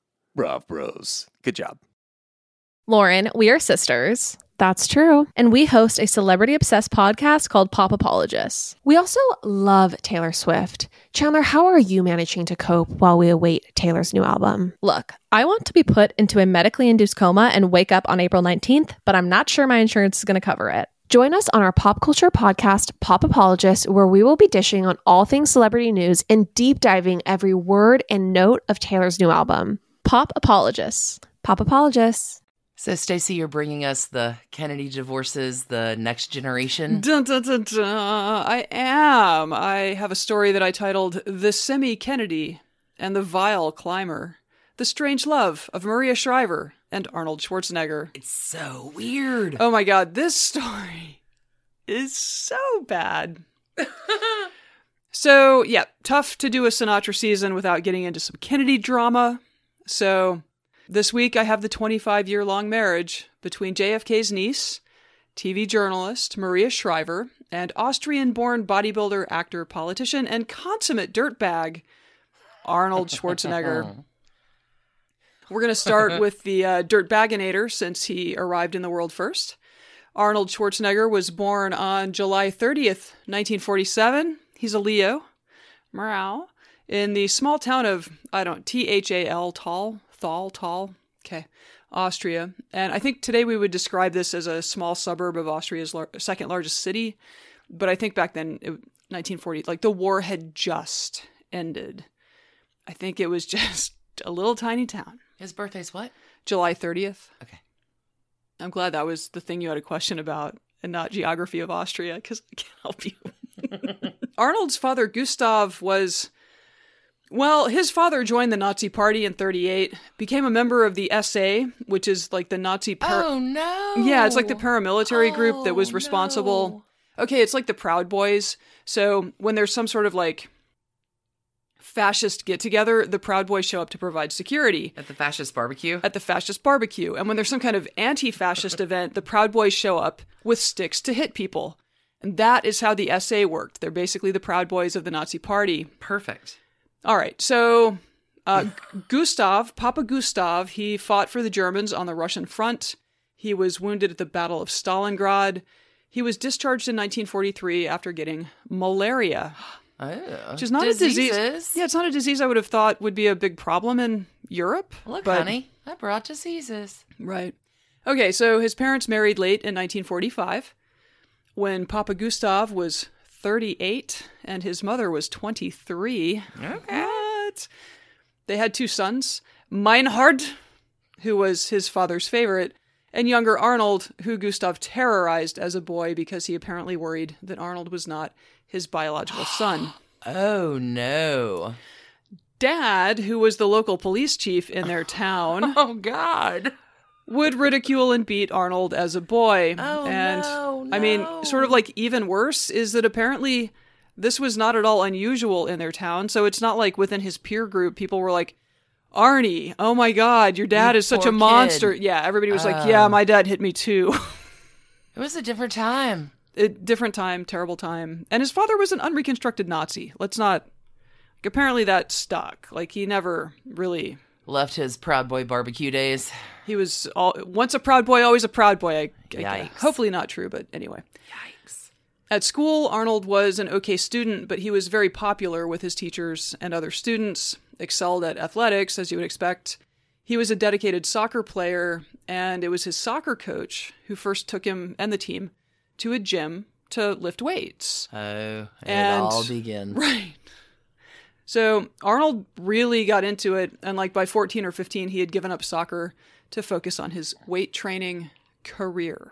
Brav Bros. Good job. Lauren, we are sisters. That's true. And we host a celebrity-obsessed podcast called Pop Apologists. We also love Taylor Swift. Chandler, how are you managing to cope while we await Taylor's new album? Look, I want to be put into a medically induced coma and wake up on April nineteenth, but I'm not sure my insurance is going to cover it. Join us on our pop culture podcast, Pop Apologists, where we will be dishing on all things celebrity news and deep diving every word and note of Taylor's new album. Pop Apologists. Pop Apologists. So, Stacey, you're bringing us the Kennedy divorces, the next generation. Dun, dun, dun, dun. I am. I have a story that I titled The Semi-Kennedy and the Vile Climber. The Strange Love of Maria Shriver and Arnold Schwarzenegger. It's so weird. Oh my god, this story is so bad. So, yeah, tough to do a Sinatra season without getting into some Kennedy drama. So, this week I have the twenty-five-year-long marriage between J F K's niece, T V journalist Maria Shriver, and Austrian-born bodybuilder, actor, politician, and consummate dirtbag, Arnold Schwarzenegger. We're going to start with the uh, dirtbaginator, since he arrived in the world first. Arnold Schwarzenegger was born on July thirtieth, nineteen forty-seven. He's a Leo. Meow. In the small town of, I don't, T H A L, Tal, Thal, Tal, okay, Austria. And I think today we would describe this as a small suburb of Austria's lar- second largest city. But I think back then, it, nineteen forty, like the war had just ended. I think it was just a little tiny town. His birthday's what? July thirtieth. Okay. I'm glad that was the thing you had a question about and not geography of Austria, because I can't help you. Arnold's father, Gustav, was... Well, his father joined the Nazi Party in thirty-eight, became a member of the S A, which is like the Nazi... Par- oh, no! Yeah, it's like the paramilitary oh, group that was responsible... No. Okay, it's like the Proud Boys. So when there's some sort of like fascist get-together, the Proud Boys show up to provide security. At the fascist barbecue? At the fascist barbecue. And when there's some kind of anti-fascist event, the Proud Boys show up with sticks to hit people. And that is how the S A worked. They're basically the Proud Boys of the Nazi Party. Perfect. All right, so uh, Gustav, Papa Gustav, he fought for the Germans on the Russian front. He was wounded at the Battle of Stalingrad. He was discharged in nineteen forty-three after getting malaria. Oh, which is not diseases. a disease. Yeah, it's not a disease I would have thought would be a big problem in Europe. Look, but, honey, I brought diseases. Right. Okay, so his parents married late in nineteen forty-five when Papa Gustav was thirty-eight and his mother was twenty-three. Okay. What? They had two sons, Meinhard, who was his father's favorite, and younger Arnold, who Gustav terrorized as a boy because he apparently worried that Arnold was not his biological son. Oh, no. Dad, who was the local police chief in their town, oh, God, would ridicule and beat Arnold as a boy. Oh, and, no, no. I mean, sort of like even worse is that apparently this was not at all unusual in their town. So it's not like within his peer group, people were like, Arnie, oh my God, your dad You is such poor a monster. kid. Yeah, everybody was Oh. like, yeah, my dad hit me too. It was a different time. A different time, terrible time. And his father was an unreconstructed Nazi. Let's not... Like, apparently that stuck. Like, he never really... Left his Proud Boy barbecue days. He was all, once a proud boy, always a proud boy. I, I Yikes. guess. Hopefully not true, but anyway. Yikes. At school, Arnold was an okay student, but he was very popular with his teachers and other students, excelled at athletics, as you would expect. He was a dedicated soccer player, and it was his soccer coach who first took him and the team to a gym to lift weights. Oh, it And- all begins. Right. So Arnold really got into it, and like by fourteen or fifteen, he had given up soccer to focus on his weight training career.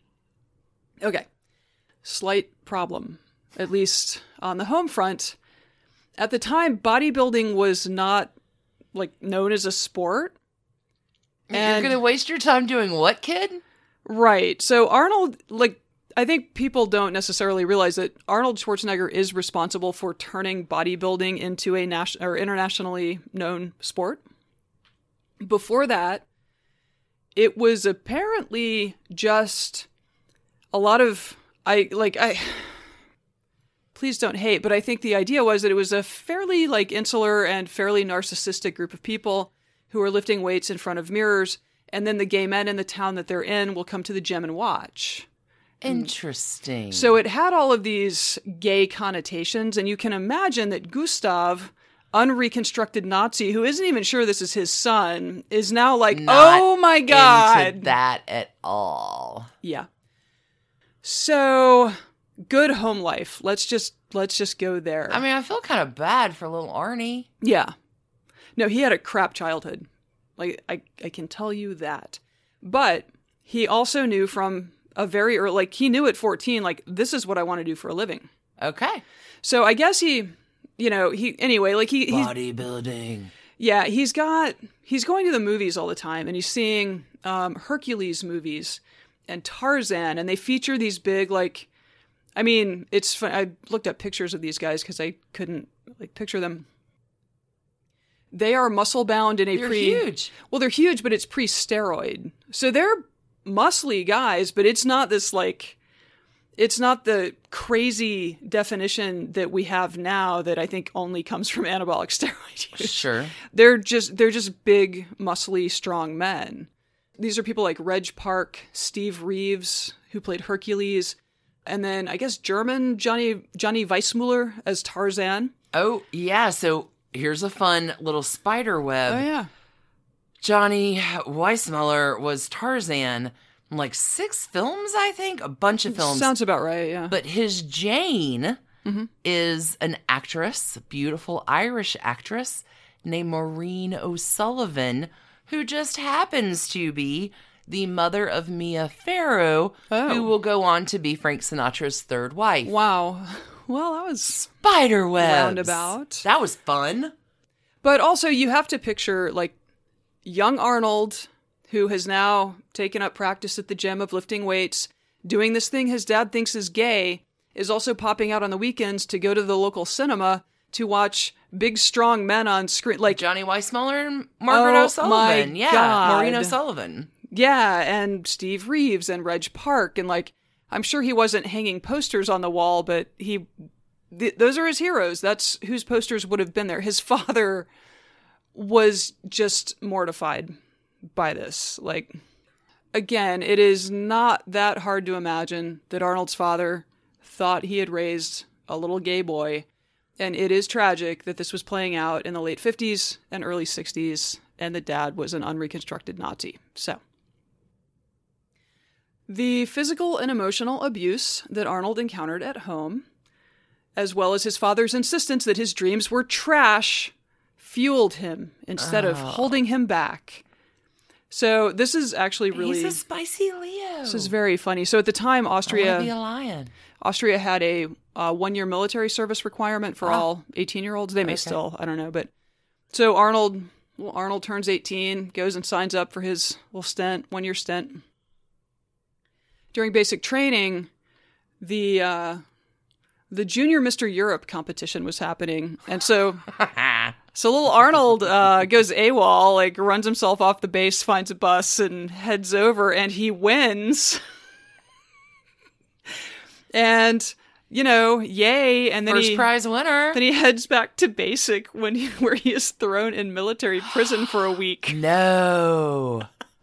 Okay. Slight problem, at least on the home front. At the time, bodybuilding was not like known as a sport. You're going to waste your time doing what, kid? Right. So Arnold, like, I think people don't necessarily realize that Arnold Schwarzenegger is responsible for turning bodybuilding into a national or internationally known sport. Before that, it was apparently just a lot of, I like, I, please don't hate, but I think the idea was that it was a fairly like insular and fairly narcissistic group of people who are lifting weights in front of mirrors, and then the gay men in the town that they're in will come to the gym and watch. Interesting. So it had all of these gay connotations, and you can imagine that Gustav, unreconstructed Nazi, who isn't even sure this is his son, is now like, Not oh my God. into that at all. Yeah. So good home life. Let's just let's just go there. I mean, I feel kind of bad for little Arnie. Yeah. No, he had a crap childhood. Like, I, I can tell you that. But he also knew from a very early, like, he knew at fourteen, like, this is what I want to do for a living. Okay. So I guess he, you know, he, anyway, like, he, he's, Bodybuilding. yeah, he's got, he's going to the movies all the time, and he's seeing um, Hercules movies and Tarzan, and they feature these big, like, I mean, it's fun. I looked up pictures of these guys because I couldn't, like, picture them. They are muscle bound in a They're pre. huge. Well, they're huge, but it's pre-steroid. So they're muscly guys, but it's not this like, it's not the crazy definition that we have now that I think only comes from anabolic steroid use. Sure. They're just they're just big, muscly, strong men. These are people like Reg Park, Steve Reeves, who played Hercules, and then I guess German Johnny Johnny Weissmuller as Tarzan. Oh, yeah. So here's a fun little spider web. Oh yeah. Johnny Weissmuller was Tarzan in like six films, I think. A bunch of films. Sounds about right, yeah. But his Jane Mm-hmm. is an actress, a beautiful Irish actress named Maureen O'Sullivan, who just happens to be the mother of Mia Farrow, Oh. who will go on to be Frank Sinatra's third wife. Wow. Well, that was... Spiderwebs. Roundabout. That was fun. But also, you have to picture, like, young Arnold, who has now taken up practice at the gym of lifting weights, doing this thing his dad thinks is gay, is also popping out on the weekends to go to the local cinema to watch big, strong men on screen. Like Johnny Weissmuller and Margaret Oh, O'Sullivan. my Yeah, God. Maureen O'Sullivan. Yeah, and Steve Reeves and Reg Park. And like, I'm sure he wasn't hanging posters on the wall, but he, th- those are his heroes. That's whose posters would have been there. His father was just mortified by this. Like, again, it is not that hard to imagine that Arnold's father thought he had raised a little gay boy. And it is tragic that this was playing out in the late fifties and early sixties, and the dad was an unreconstructed Nazi. So, the physical and emotional abuse that Arnold encountered at home, as well as his father's insistence that his dreams were trash, fueled him instead Oh. of holding him back. So this is actually really... He's a spicy Leo. This is very funny. So at the time, I want to be a Austria lion. Austria had a uh, one-year military service requirement for Ah. all eighteen-year-olds. They may Okay. still, I don't know. But so Arnold, well, Arnold turns eighteen, goes and signs up for his little stint, one-year stint. During basic training, the uh, the Junior Mister Europe competition was happening, and so so little Arnold uh, goes AWOL, like runs himself off the base, finds a bus, and heads over, and he wins. And you know, yay! And then First he prize winner. then he heads back to basic when he, where he is thrown in military prison for a week. No.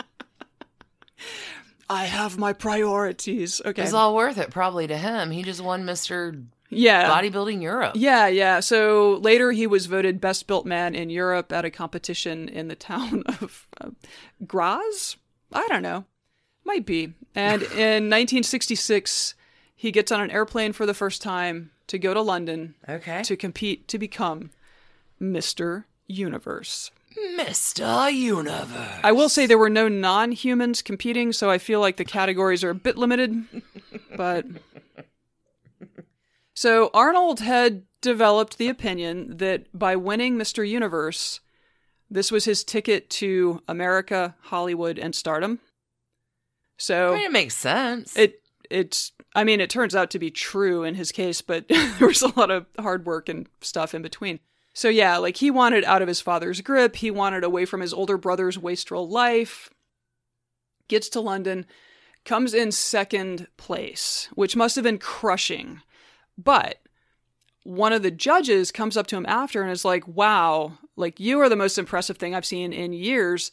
I have my priorities. Okay. It was all worth it, probably, to him. He just won Mister Yeah. Bodybuilding Europe. Yeah, yeah. So later he was voted best built man in Europe at a competition in the town of uh, Graz? I don't know. Might be. And in nineteen sixty-six, he gets on an airplane for the first time to go to London Okay. to compete to become Mister Universe. Mister Universe. I will say there were no non-humans competing, so I feel like the categories are a bit limited. But so Arnold had developed the opinion that by winning Mister Universe, this was his ticket to America, Hollywood, and stardom. So I mean, it makes sense. it it's I mean, it turns out to be true in his case, but there was a lot of hard work and stuff in between. So yeah, like he wanted out of his father's grip, he wanted away from his older brother's wastrel life. Gets to London, comes in second place, which must have been crushing. But one of the judges comes up to him after and is like, "Wow, like you are the most impressive thing I've seen in years.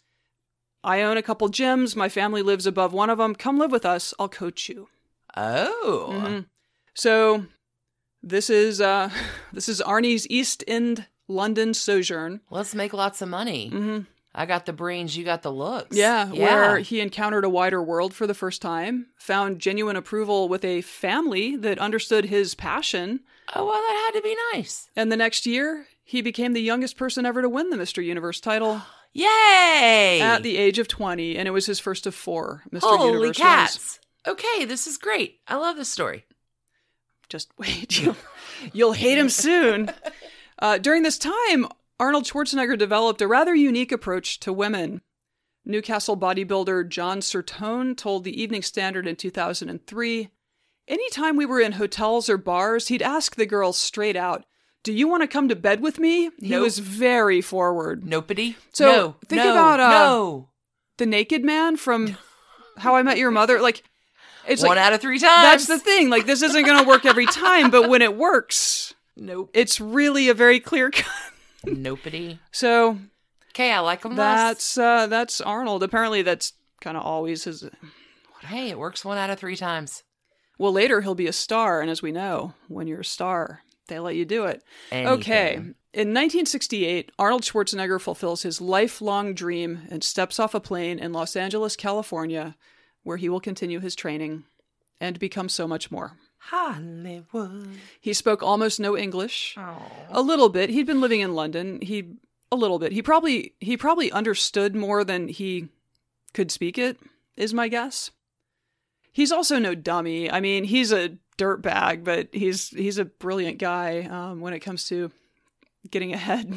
I own a couple gyms. My family lives above one of them. Come live with us. I'll coach you." oh. Mhm. So this is uh, this is Arnie's East End London sojourn. Let's make lots of money. hmm I got the brains, you got the looks. Yeah, where he encountered a wider world for the first time, found genuine approval with a family that understood his passion, Oh, well, that had to be nice. and the next year he became the youngest person ever to win the Mister Universe title Yay! at the age of twenty, and it was his first of four Mister Holy Universe wins. cats. Okay, this is great. I love this story. Just wait. You'll, you'll hate him soon. Uh, during this time, Arnold Schwarzenegger developed a rather unique approach to women. Newcastle bodybuilder John Sertone told the Evening Standard in two thousand three, "Anytime we were in hotels or bars, he'd ask the girls straight out, 'Do you want to come to bed with me?' He Nope. was very forward." Nopity? So, no, think no, about, uh, no. The Naked Man from How I Met Your Mother, like, it's One like, out of three times. that's the thing. Like, this isn't going to work every time, but when it works, Nope. it's really a very clear cut. Nopity. So Okay, I like them less. that's uh, that's Arnold. Apparently, that's kind of always his. Hey, it works one out of three times. Well, later he'll be a star, and as we know, when you're a star, they let you do it. Okay. Anything. In nineteen sixty-eight, Arnold Schwarzenegger fulfills his lifelong dream and steps off a plane in Los Angeles, California, where he will continue his training and become so much more. Hollywood. He spoke almost no English. Oh. A little bit. He'd been living in London. He a little bit. He probably he probably understood more than he could speak it, is my guess. He's also no dummy. I mean, he's a dirtbag, but he's he's a brilliant guy um, when it comes to getting ahead.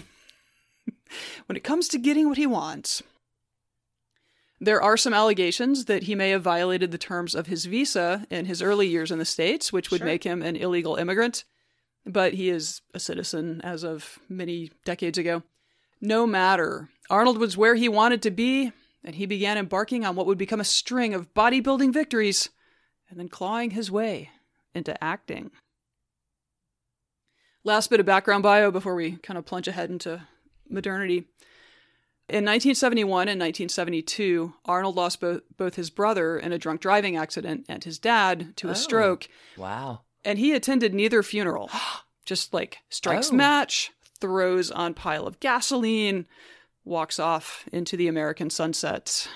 When it comes to getting what he wants. There are some allegations that he may have violated the terms of his visa in his early years in the States, which would Sure. make him an illegal immigrant. but he is a citizen as of many decades ago. No matter, Arnold was where he wanted to be, and he began embarking on what would become a string of bodybuilding victories, and then clawing his way into acting. Last bit of background bio before we kind of plunge ahead into modernity. In nineteen seventy-one and nineteen seventy-two, Arnold lost both, both his brother in a drunk driving accident and his dad to a Oh, stroke. Wow. And he attended neither funeral. Just like strikes Oh. match, throws on pile of gasoline, walks off into the American sunset.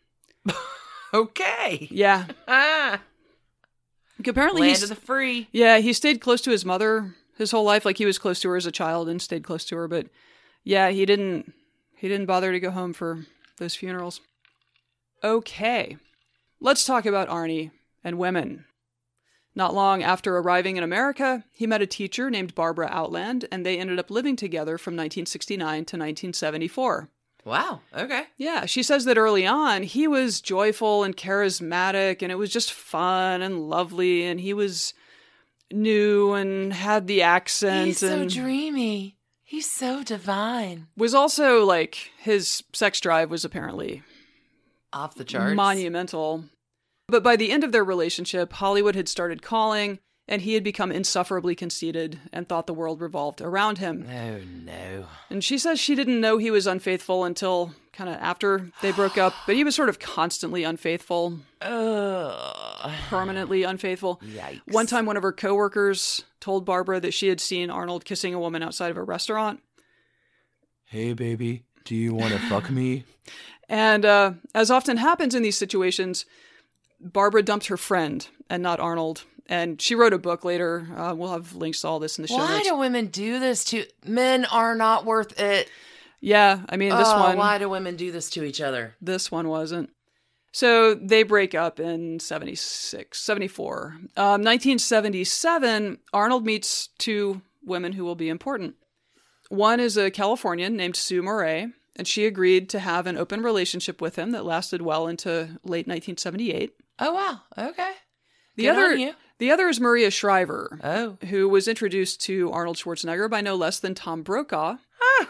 Okay. Yeah. Ah, Apparently land he's, of the free. yeah, he stayed close to his mother his whole life. Like he was close to her as a child and stayed close to her. But yeah, he didn't, he didn't bother to go home for those funerals. Okay. Let's talk about Arnie and women. Not long after arriving in America, he met a teacher named Barbara Outland, and they ended up living together from nineteen sixty-nine to nineteen seventy-four. Wow. Okay. Yeah, she says that early on, he was joyful and charismatic, and it was just fun and lovely, and he was new and had the accent. He's so and dreamy. He's so divine. was also like, his sex drive was apparently Off the charts. monumental. But by the end of their relationship, Hollywood had started calling, and he had become insufferably conceited and thought the world revolved around him. Oh, no. And she says she didn't know he was unfaithful until kind of after they broke up, but he was sort of constantly unfaithful, Ugh. permanently unfaithful. Yikes. One time, one of her coworkers told Barbara that she had seen Arnold kissing a woman outside of a restaurant. Hey, baby, do you want to fuck me? And uh, as often happens in these situations, Barbara dumped her friend and not Arnold. And she wrote a book later. Uh, we'll have links to all this in the show Why notes. do women do this to men? Are not worth it. Yeah, I mean, this oh, one, why do women do this to each other? this one wasn't. So they break up in seventy-six, seventy-four. Um, nineteen seventy-seven, Arnold meets two women who will be important. One is a Californian named Sue Moray, and she agreed to have an open relationship with him that lasted well into late nineteen seventy-eight. Oh, wow. Okay. The Good other, on you. the other is Maria Shriver, Oh. who was introduced to Arnold Schwarzenegger by no less than Tom Brokaw.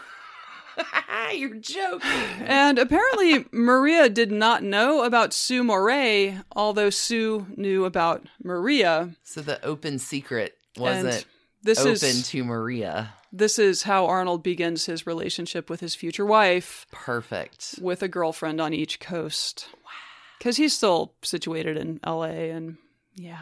You're joking. And apparently, Maria did not know about Sue Moray, although Sue knew about Maria. So the open secret And wasn't this open is to Maria. this is how Arnold begins his relationship with his future wife, Perfect. with a girlfriend on each coast. Wow. Because he's still situated in L A, and yeah.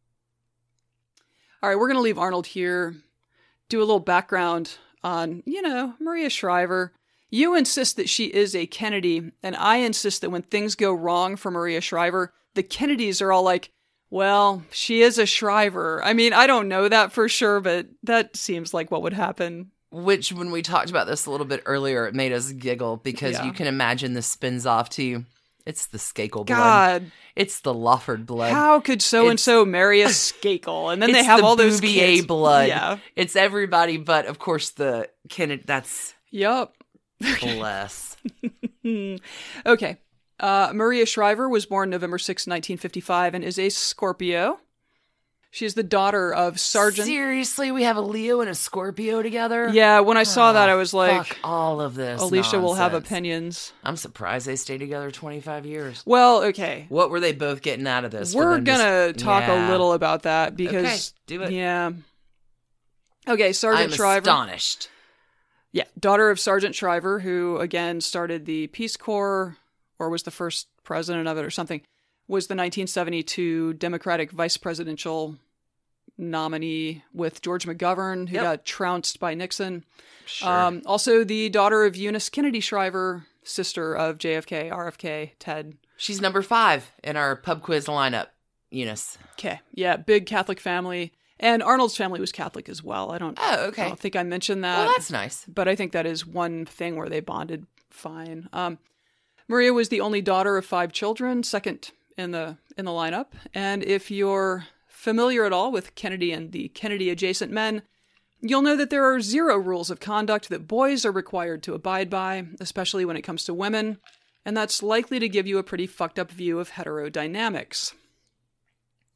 All right, we're going to leave Arnold here, do a little background on, you know, Maria Shriver. You insist that she is a Kennedy, and I insist that when things go wrong for Maria Shriver, the Kennedys are all like, well, she is a Shriver. I mean, I don't know that for sure, but that seems like what would happen. Which, when we talked about this a little bit earlier, it made us giggle because Yeah. you can imagine this spins off to, it's the Skakel blood. God, It's the Lawford blood. how could so-and-so marry a Skakel? And then they It's have the all those Bouvier kids. blood. Yeah. It's everybody, but of course the Kennedy. That's Yup. bless. Okay. Uh, Maria Shriver was born November sixth, nineteen fifty-five, and is a Scorpio. She is the daughter of Sergeant... Seriously, we have a Leo and a Scorpio together. Yeah, when I saw that, Oh, I was like, fuck all of this. Alicia will have nonsense. opinions. I'm surprised they stayed together twenty-five years. Well, okay. What were they both getting out of this? for We're them to s- gonna talk Yeah. a little about that because... Okay, do it. Yeah. Okay, Sergeant I'm Shriver. astonished. Yeah, daughter of Sergeant Shriver, who again started the Peace Corps, or was the first president of it or something, was the nineteen seventy-two Democratic vice presidential nominee with George McGovern, who Yep. got trounced by Nixon. Sure. Um, also the daughter of Eunice Kennedy Shriver, sister of J F K, R F K, Ted. She's number five in our pub quiz lineup, Eunice. Okay, yeah, big Catholic family. And Arnold's family was Catholic as well. I don't, Oh, I okay. don't think I mentioned that. Well, that's nice. But I think that is one thing where they bonded fine. Um, Maria was the only daughter of five children, second in the in the lineup. And if you're familiar at all with Kennedy and the Kennedy adjacent men, you'll know that there are zero rules of conduct that boys are required to abide by, especially when it comes to women. And that's likely to give you a pretty fucked up view of heterodynamics.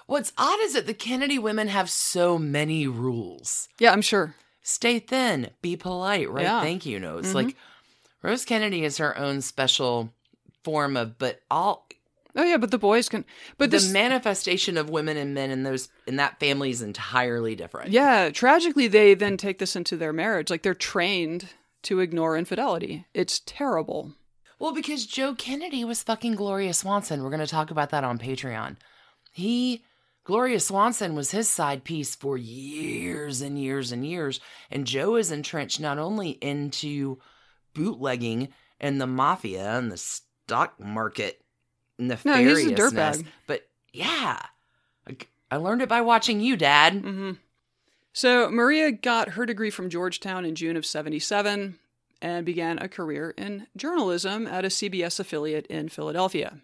What's odd is that the Kennedy women have so many rules. Yeah, I'm sure. Stay thin, be polite, right? Yeah. Thank you notes. Mm-hmm. Like Rose Kennedy is her own special form of, but all Oh yeah, but the boys can. But the this manifestation of women and men in those in that family is entirely different. Yeah, tragically, they then take this into their marriage. Like they're trained to ignore infidelity. It's terrible. Well, because Joe Kennedy was fucking Gloria Swanson. We're going to talk about that on Patreon. He, Gloria Swanson was his side piece for years and years and years. And Joe is entrenched not only into bootlegging and the mafia and the stock market nefariousness, no, he's a dirtbag. But yeah, I, I learned it by watching you, Dad. Mm-hmm. So Maria got her degree from Georgetown in June of seventy-seven and began a career in journalism at a C B S affiliate in Philadelphia.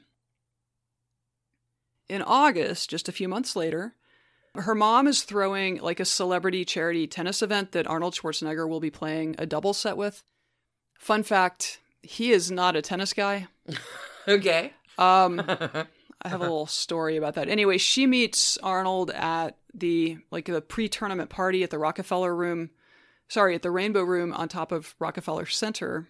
In August, just a few months later, her mom is throwing like a celebrity charity tennis event that Arnold Schwarzenegger will be playing a double set with. Fun fact, he is not a tennis guy. Okay. Um, I have a little story about that. Anyway, she meets Arnold at the like the pre-tournament party at the Rockefeller Room. Sorry, at the Rainbow Room on top of Rockefeller Center.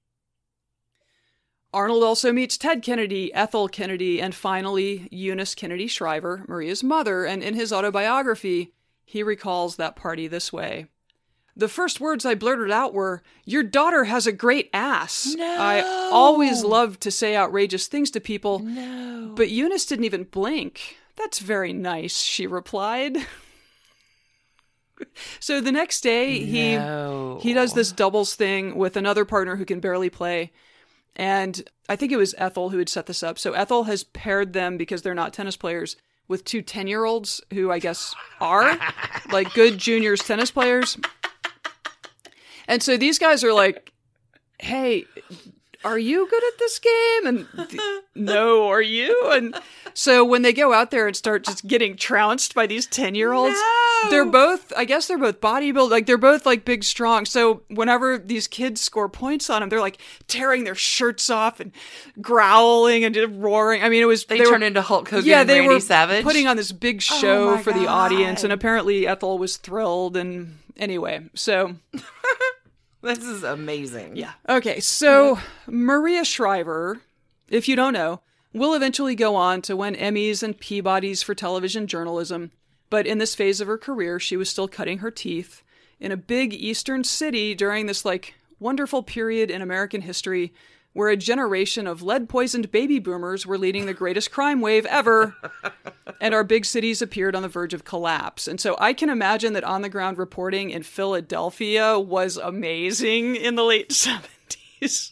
Arnold also meets Ted Kennedy, Ethel Kennedy, and finally Eunice Kennedy Shriver, Maria's mother. And in his autobiography, he recalls that party this way. The first words I blurted out were, "Your daughter has a great ass." No. I always loved to say outrageous things to people. No. But Eunice didn't even blink. "That's very nice," she replied. So the next day, he No. he does this doubles thing with another partner who can barely play. And I think it was Ethel who had set this up. So Ethel has paired them, because they're not tennis players, with two ten-year-olds who I guess are like good juniors tennis players. And so these guys are like, "Hey, are you good at this game?" And th- no, are you? And so when they go out there and start just getting trounced by these ten-year-olds, No! they're both, I guess they're both bodybuilders, like they're both like big, strong. So whenever these kids score points on them, they're like tearing their shirts off and growling and just roaring. I mean, it was, They, they turn were, into Hulk Hogan yeah, and they Randy were Savage. putting on this big show Oh my for the audience. God. And apparently Ethel was thrilled. And anyway, so... This is amazing. Yeah. Okay, so Maria Shriver, if you don't know, will eventually go on to win Emmys and Peabodys for television journalism, but in this phase of her career, she was still cutting her teeth in a big eastern city during this, like, wonderful period in American history where a generation of lead-poisoned baby boomers were leading the greatest crime wave ever, and our big cities appeared on the verge of collapse. And so I can imagine that on-the-ground reporting in Philadelphia was amazing in the late seventies.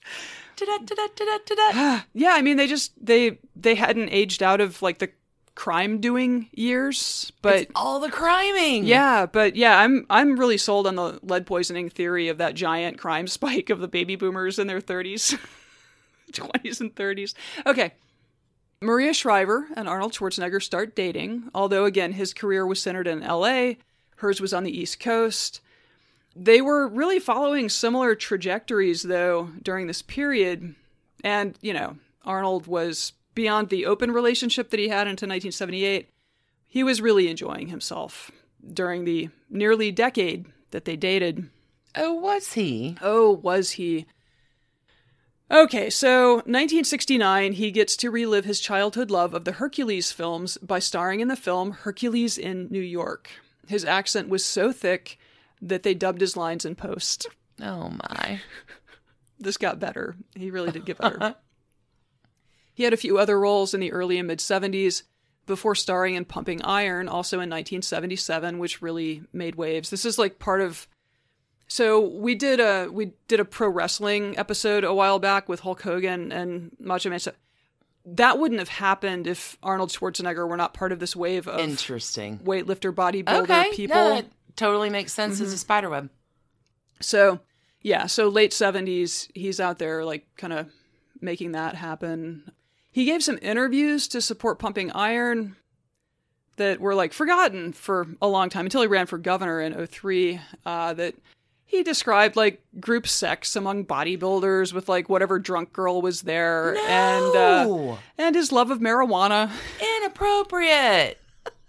Yeah, I mean, they just, they they hadn't aged out of, like, the crime-doing years, but... It's all the criming. Yeah, but yeah, I'm I'm really sold on the lead poisoning theory of that giant crime spike of the baby boomers in their thirties, twenties and thirties. Okay. Maria Shriver and Arnold Schwarzenegger start dating, although again, his career was centered in L A, hers was on the East Coast. They were really following similar trajectories, though, during this period. And, you know, Arnold was beyond the open relationship that he had until nineteen seventy-eight. He was really enjoying himself during the nearly decade that they dated. Oh, was he? Oh, was he? Okay, so nineteen sixty-nine, he gets to relive his childhood love of the Hercules films by starring in the film Hercules in New York. His accent was so thick that they dubbed his lines in post. Oh, my. This got better. He really did get better. He had a few other roles in the early and mid-seventies before starring in Pumping Iron, also in nineteen seventy-seven, which really made waves. This is like part of... So we did a we did a pro wrestling episode a while back with Hulk Hogan and Macho Man. So that wouldn't have happened if Arnold Schwarzenegger were not part of this wave of Interesting. weightlifter, bodybuilder Okay, people. no, that totally makes sense Mm-hmm. as a spiderweb. So, yeah, so late seventies, he's out there, like, kind of making that happen. He gave some interviews to support Pumping Iron that were, like, forgotten for a long time, until he ran for governor in oh three, uh, that he described, like, group sex among bodybuilders with, like, whatever drunk girl was there. No! And, uh, and his love of marijuana. Inappropriate.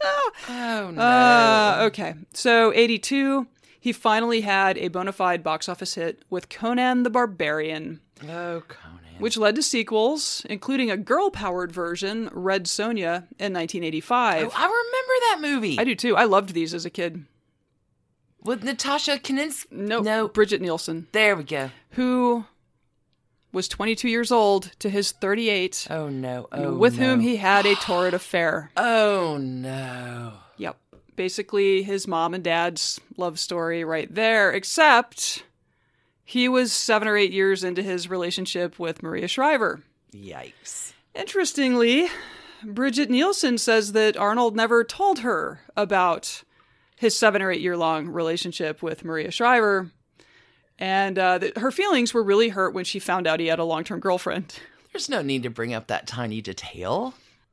Oh, no. Uh, okay. So, eighty-two, he finally had a bona fide box office hit with Conan the Barbarian. Oh, Conan. Which led to sequels, including a girl-powered version, Red Sonja, in nineteen eighty-five. Oh, I remember that movie. I do too. I loved these as a kid. With Natasha Kaninski? Nope. No. Bridget Nielsen, There we go. who was twenty-two years old to his thirty-eight, Oh, no. Oh, with no. whom he had a torrid affair. Oh, no. Yep. Basically, his mom and dad's love story right there, except he was seven or eight years into his relationship with Maria Shriver. Yikes. Interestingly, Bridget Nielsen says that Arnold never told her about his seven or eight year long relationship with Maria Shriver, and uh, that her feelings were really hurt when she found out he had a long term girlfriend. There's no need to bring up that tiny detail.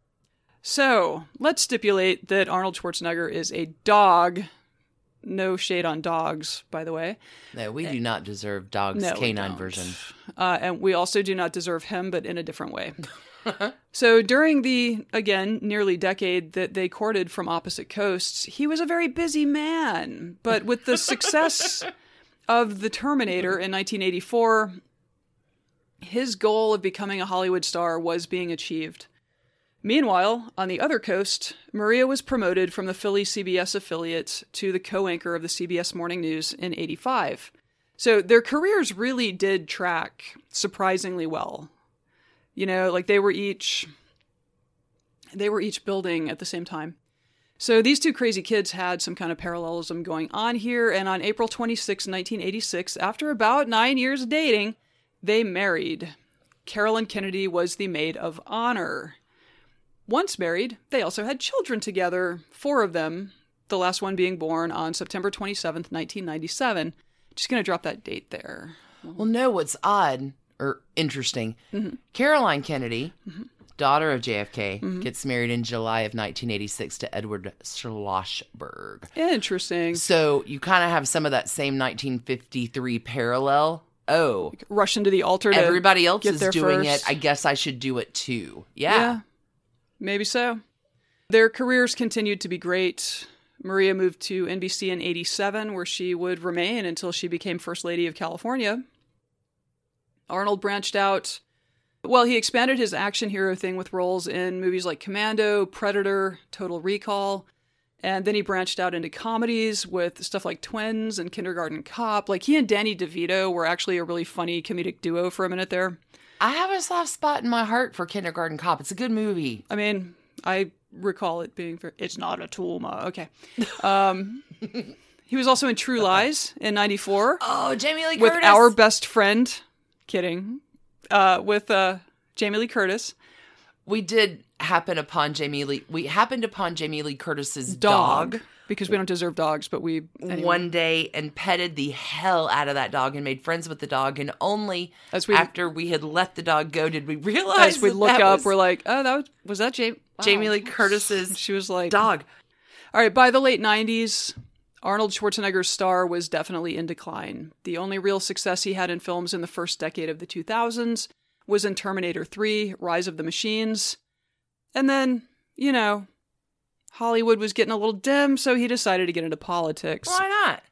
So, let's stipulate that Arnold Schwarzenegger is a dog. No shade on dogs, by the way. No, we do not deserve Dog's No, we canine don't. version. Uh, and we also do not deserve him, but in a different way. So during the, again, nearly decade that they courted from opposite coasts, he was a very busy man. But with the success of The Terminator in nineteen eighty-four, his goal of becoming a Hollywood star was being achieved. Meanwhile, on the other coast, Maria was promoted from the Philly C B S affiliate to the co-anchor of the C B S Morning News in eighty-five. So their careers really did track surprisingly well. You know, like they were each, they were each building at the same time. So these two crazy kids had some kind of parallelism going on here. And on April twenty-sixth, nineteen eighty-six, after about nine years of dating, they married. Carolyn Kennedy was the maid of honor. Once married, they also had children together, four of them, the last one being born on September twenty-seventh, nineteen ninety-seven. Just going to drop that date there. Well, no, what's odd or interesting, Mm-hmm. Caroline Kennedy, Mm-hmm. daughter of J F K, Mm-hmm. gets married in July of nineteen eighty-six to Edward Schlossberg. Interesting. So you kind of have some of that same nineteen fifty-three parallel. Oh, Rush into the altar to everybody else get is there doing first. it. I guess I should do it too. Yeah. Yeah, maybe so. Their careers continued to be great. Maria moved to N B C in eighty-seven, where she would remain until she became First Lady of California. Arnold branched out. Well, he expanded his action hero thing with roles in movies like Commando, Predator, Total Recall, and then he branched out into comedies with stuff like Twins and Kindergarten Cop. Like, he and Danny DeVito were actually a really funny comedic duo for a minute there. I have a soft spot in my heart for Kindergarten Cop. It's a good movie. I mean, I recall it being very, it's not a tumor. Okay. Um, he was also in True Lies in ninety-four Oh, Jamie Lee with Curtis. our best friend. Kidding. Uh, with uh, Jamie Lee Curtis. We did happen upon Jamie Lee. We happened upon Jamie Lee Curtis's dog, Dog. Because we don't deserve dogs, but we... Anyway. one day and petted the hell out of that dog and made friends with the dog. And only As we- after we had let the dog go did we realize As we that look that up, was we're like, oh, that was, was that Jamie? Jamie Lee Curtis's She was like... dog. All right, by the late nineties, Arnold Schwarzenegger's star was definitely in decline. The only real success he had in films in the first decade of the two thousands was in Terminator three, Rise of the Machines. And then, you know, Hollywood was getting a little dim, so he decided to get into politics. Why not?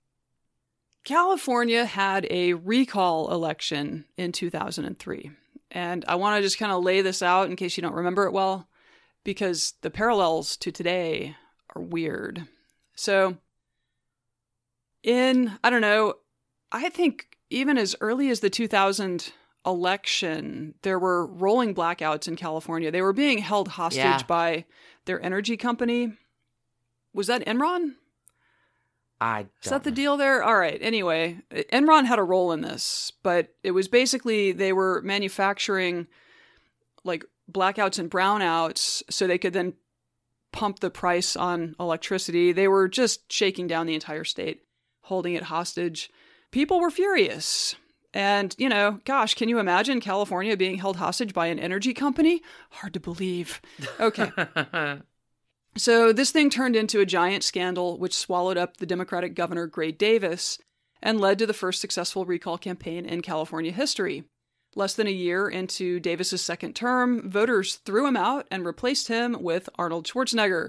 California had a recall election in two thousand three. And I want to just kind of lay this out in case you don't remember it well, because the parallels to today are weird. So, in, I don't know, I think even as early as the two thousand election, there were rolling blackouts in California. They were being held hostage Yeah. by their energy company. Was that Enron? I Is don't that the know. deal there? All right. Anyway, Enron had a role in this, but it was basically they were manufacturing like blackouts and brownouts so they could then pump the price on electricity. They were just shaking down the entire state, holding it hostage. People were furious. And, you know, gosh, can you imagine California being held hostage by an energy company? Hard to believe. Okay. So this thing turned into a giant scandal which swallowed up the Democratic governor Gray Davis and led to the first successful recall campaign in California history. Less than a year into Davis's second term, voters threw him out and replaced him with Arnold Schwarzenegger,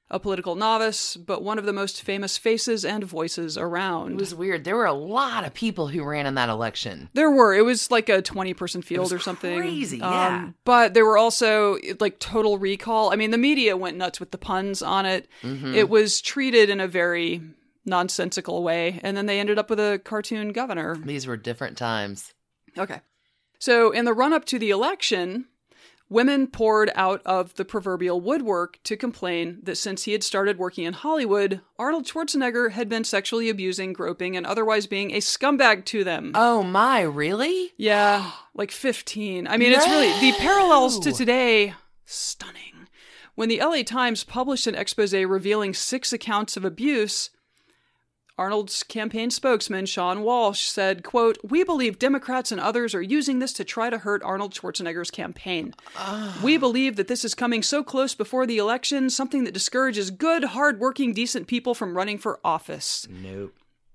A political novice, but one of the most famous faces and voices around. It was weird. There were a lot of people who ran in that election. There were. It was like a twenty-person field or something. Crazy, yeah. Um, but there were also like Total Recall. I mean, the media went nuts with the puns on it. Mm-hmm. It was treated in a very nonsensical way, and then they ended up with a cartoon governor. These were different times. Okay. So in the run-up to the election, women poured out of the proverbial woodwork to complain that since he had started working in Hollywood, Arnold Schwarzenegger had been sexually abusing, groping, and otherwise being a scumbag to them. Oh my, really? Yeah, like fifteen. I mean, no! It's really, the parallels to today, stunning. When the L A Times published an expose revealing six accounts of abuse, Arnold's campaign spokesman, Sean Walsh, said, quote, "We believe Democrats and others are using this to try to hurt Arnold Schwarzenegger's campaign. Uh. We believe that this is coming so close before the election, something that discourages good, hard-working, decent people from running for office." Nope.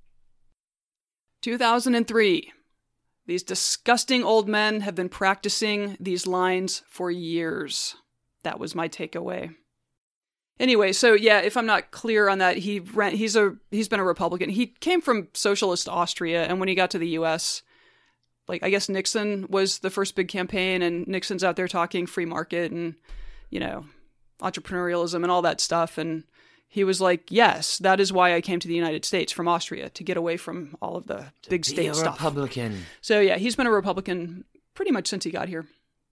two thousand three. These disgusting old men have been practicing these lines for years. That was my takeaway. Anyway, so yeah, if I'm not clear on that, he ran, he's a he's been a Republican. He came from socialist Austria, and when he got to the U S, like I guess Nixon was the first big campaign, and Nixon's out there talking free market and, you know, entrepreneurialism and all that stuff, and he was like, "Yes, that is why I came to the United States from Austria, to get away from all of the to big be state a stuff." Republican. So yeah, he's been a Republican pretty much since he got here.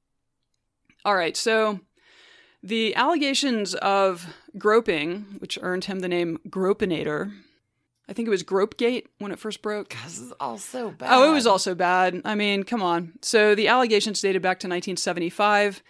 All right, so the allegations of groping, which earned him the name Gropinator. I think it was Gropegate when it first broke. Because it's all so bad. Oh, it was also bad. I mean, come on. So the allegations dated back to nineteen seventy-five.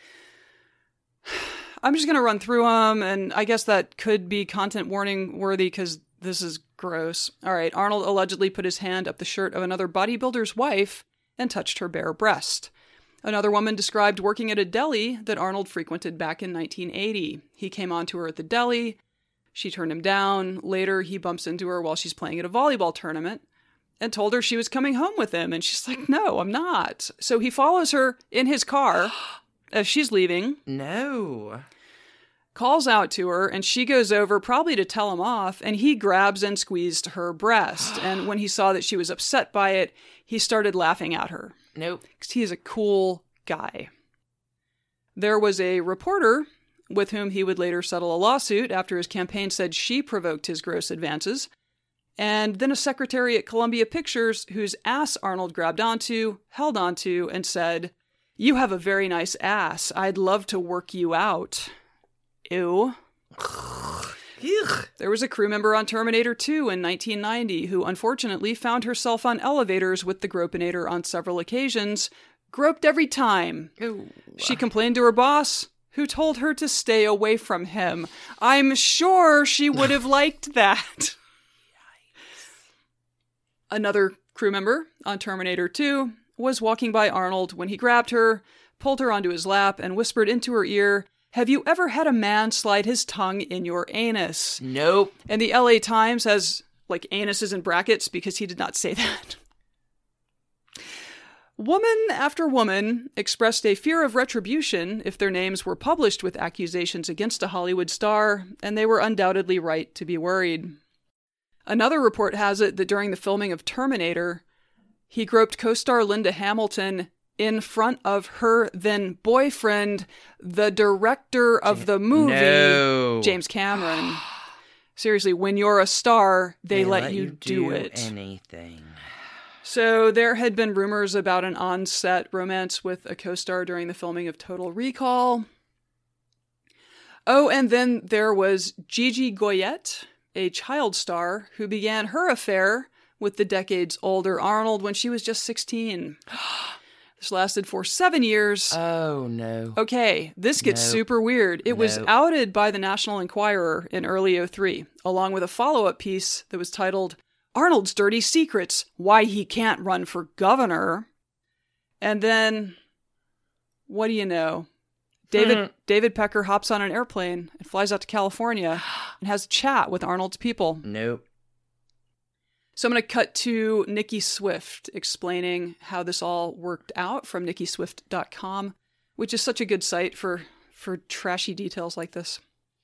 I'm just going to run through them, and I guess that could be content warning worthy because this is gross. All right. Arnold allegedly put his hand up the shirt of another bodybuilder's wife and touched her bare breast. Another woman described working at a deli that Arnold frequented back in nineteen eighty. He came on to her at the deli. She turned him down. Later, he bumps into her while she's playing at a volleyball tournament and told her she was coming home with him. And she's like, "No, I'm not." So he follows her in his car as she's leaving. No. Calls out to her, and she goes over probably to tell him off, and he grabs and squeezed her breast. And when he saw that she was upset by it, he started laughing at her. Nope. Because he is a cool guy. There was a reporter with whom he would later settle a lawsuit after his campaign said she provoked his gross advances. And then a secretary at Columbia Pictures whose ass Arnold grabbed onto, held onto, and said, "You have a very nice ass. I'd love to work you out." Ew. There was a crew member on Terminator two in nineteen ninety who unfortunately found herself on elevators with the Gropinator on several occasions, groped every time. Ew. She complained to her boss, who told her to stay away from him. I'm sure she would have liked that. Another crew member on Terminator two was walking by Arnold when he grabbed her, pulled her onto his lap, and whispered into her ear, "Have you ever had a man slide his tongue in your anus?" Nope. And the L A Times has, like, anuses in brackets because he did not say that. Woman after woman expressed a fear of retribution if their names were published with accusations against a Hollywood star, and they were undoubtedly right to be worried. Another report has it that during the filming of Terminator, he groped co-star Linda Hamilton in front of her then boyfriend, the director of the movie, no. James Cameron. Seriously, when you're a star, they, they let, let you, you do, do it. Anything. So there had been rumors about an on-set romance with a co-star during the filming of Total Recall. Oh, and then there was Gigi Goyette, a child star who began her affair with the decades older Arnold when she was just sixteen. This lasted for seven years. Oh, no. Okay, this gets Nope. super weird. It was Nope. outed by the National Enquirer in early oh three, along with a follow-up piece that was titled, "Arnold's Dirty Secrets, Why He Can't Run for Governor." And then, what do you know? David Hmm. David Pecker hops on an airplane and flies out to California and has a chat with Arnold's people. Nope. So I'm going to cut to Nikki Swift explaining how this all worked out from nikki swift dot com, which is such a good site for, for trashy details like this.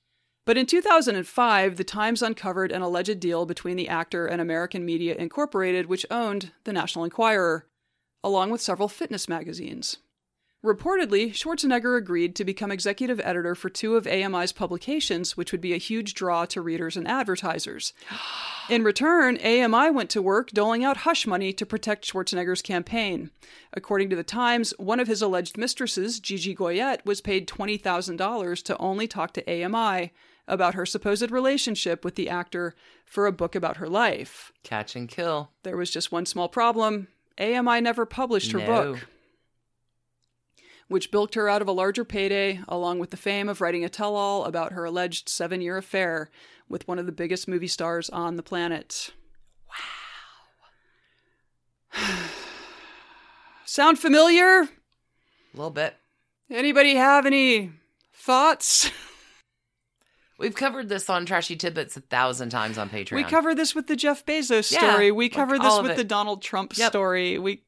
But in two thousand five, the Times uncovered an alleged deal between the actor and American Media Incorporated, which owned the National Enquirer, along with several fitness magazines. Reportedly, Schwarzenegger agreed to become executive editor for two of A M I's publications, which would be a huge draw to readers and advertisers. In return, A M I went to work doling out hush money to protect Schwarzenegger's campaign. According to the Times, one of his alleged mistresses, Gigi Goyette, was paid twenty thousand dollars to only talk to A M I about her supposed relationship with the actor for a book about her life. Catch and kill. There was just one small problem. A M I never published her No. book, which bilked her out of a larger payday, along with the fame of writing a tell-all about her alleged seven-year affair with one of the biggest movie stars on the planet. Wow. Sound familiar? A little bit. Anybody have any thoughts? We've covered this on Trashy Tidbits a thousand times on Patreon. We covered this with the Jeff Bezos Yeah, story. we like covered all this of with it. the Donald Trump Yep. story. We,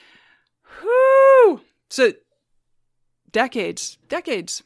whoo! So, decades, decades.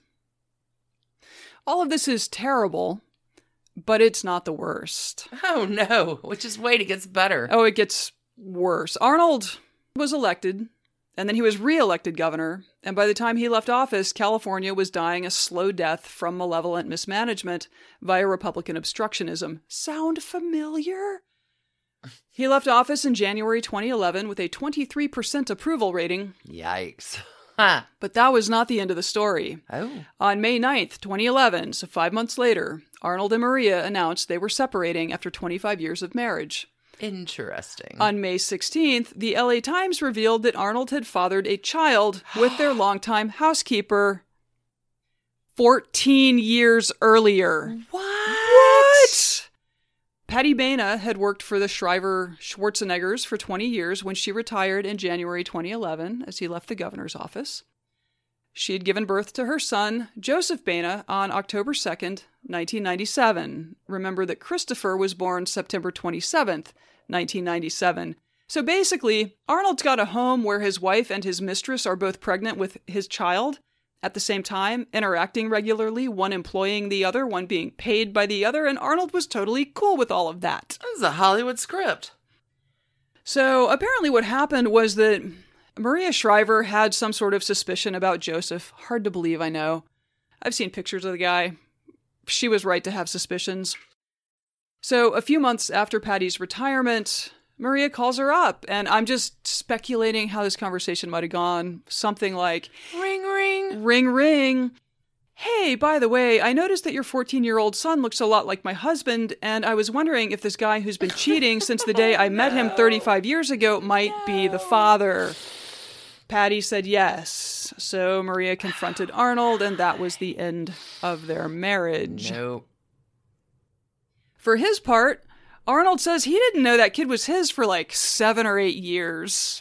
All of this is terrible, but it's not the worst. Oh, no. Which is wait, it gets better. Oh, it gets worse. Arnold was elected, and then he was re-elected governor, and by the time he left office, California was dying a slow death from malevolent mismanagement via Republican obstructionism. Sound familiar? He left office in January twenty eleven with a twenty-three percent approval rating, Yikes. Ha. but that was not the end of the story. Oh. On May ninth, twenty eleven, so five months later, Arnold and Maria announced they were separating after twenty-five years of marriage. Interesting. On May sixteenth, the L A Times revealed that Arnold had fathered a child with their longtime housekeeper fourteen years earlier. What? What? Patty Baina had worked for the Shriver Schwarzeneggers for twenty years when she retired in January twenty eleven as he left the governor's office. She had given birth to her son, Joseph Baina, on October second, nineteen ninety-seven. Remember that Christopher was born September twenty-seventh, nineteen ninety-seven. So basically, Arnold's got a home where his wife and his mistress are both pregnant with his child at the same time, interacting regularly, one employing the other, one being paid by the other, and Arnold was totally cool with all of that. This is a Hollywood script. So apparently what happened was that Maria Shriver had some sort of suspicion about Joseph. Hard to believe, I know. I've seen pictures of the guy. She was right to have suspicions. So a few months after Patty's retirement, Maria calls her up, and I'm just speculating how this conversation might have gone. Something like, Ring, ring. ring, ring. Hey, by the way, I noticed that your fourteen-year-old son looks a lot like my husband, and I was wondering if this guy who's been cheating since the day I met him thirty-five years ago might be the father. Patty said yes. So Maria confronted Arnold, and that was the end of their marriage. Nope. For his part, Arnold says he didn't know that kid was his for like seven or eight years.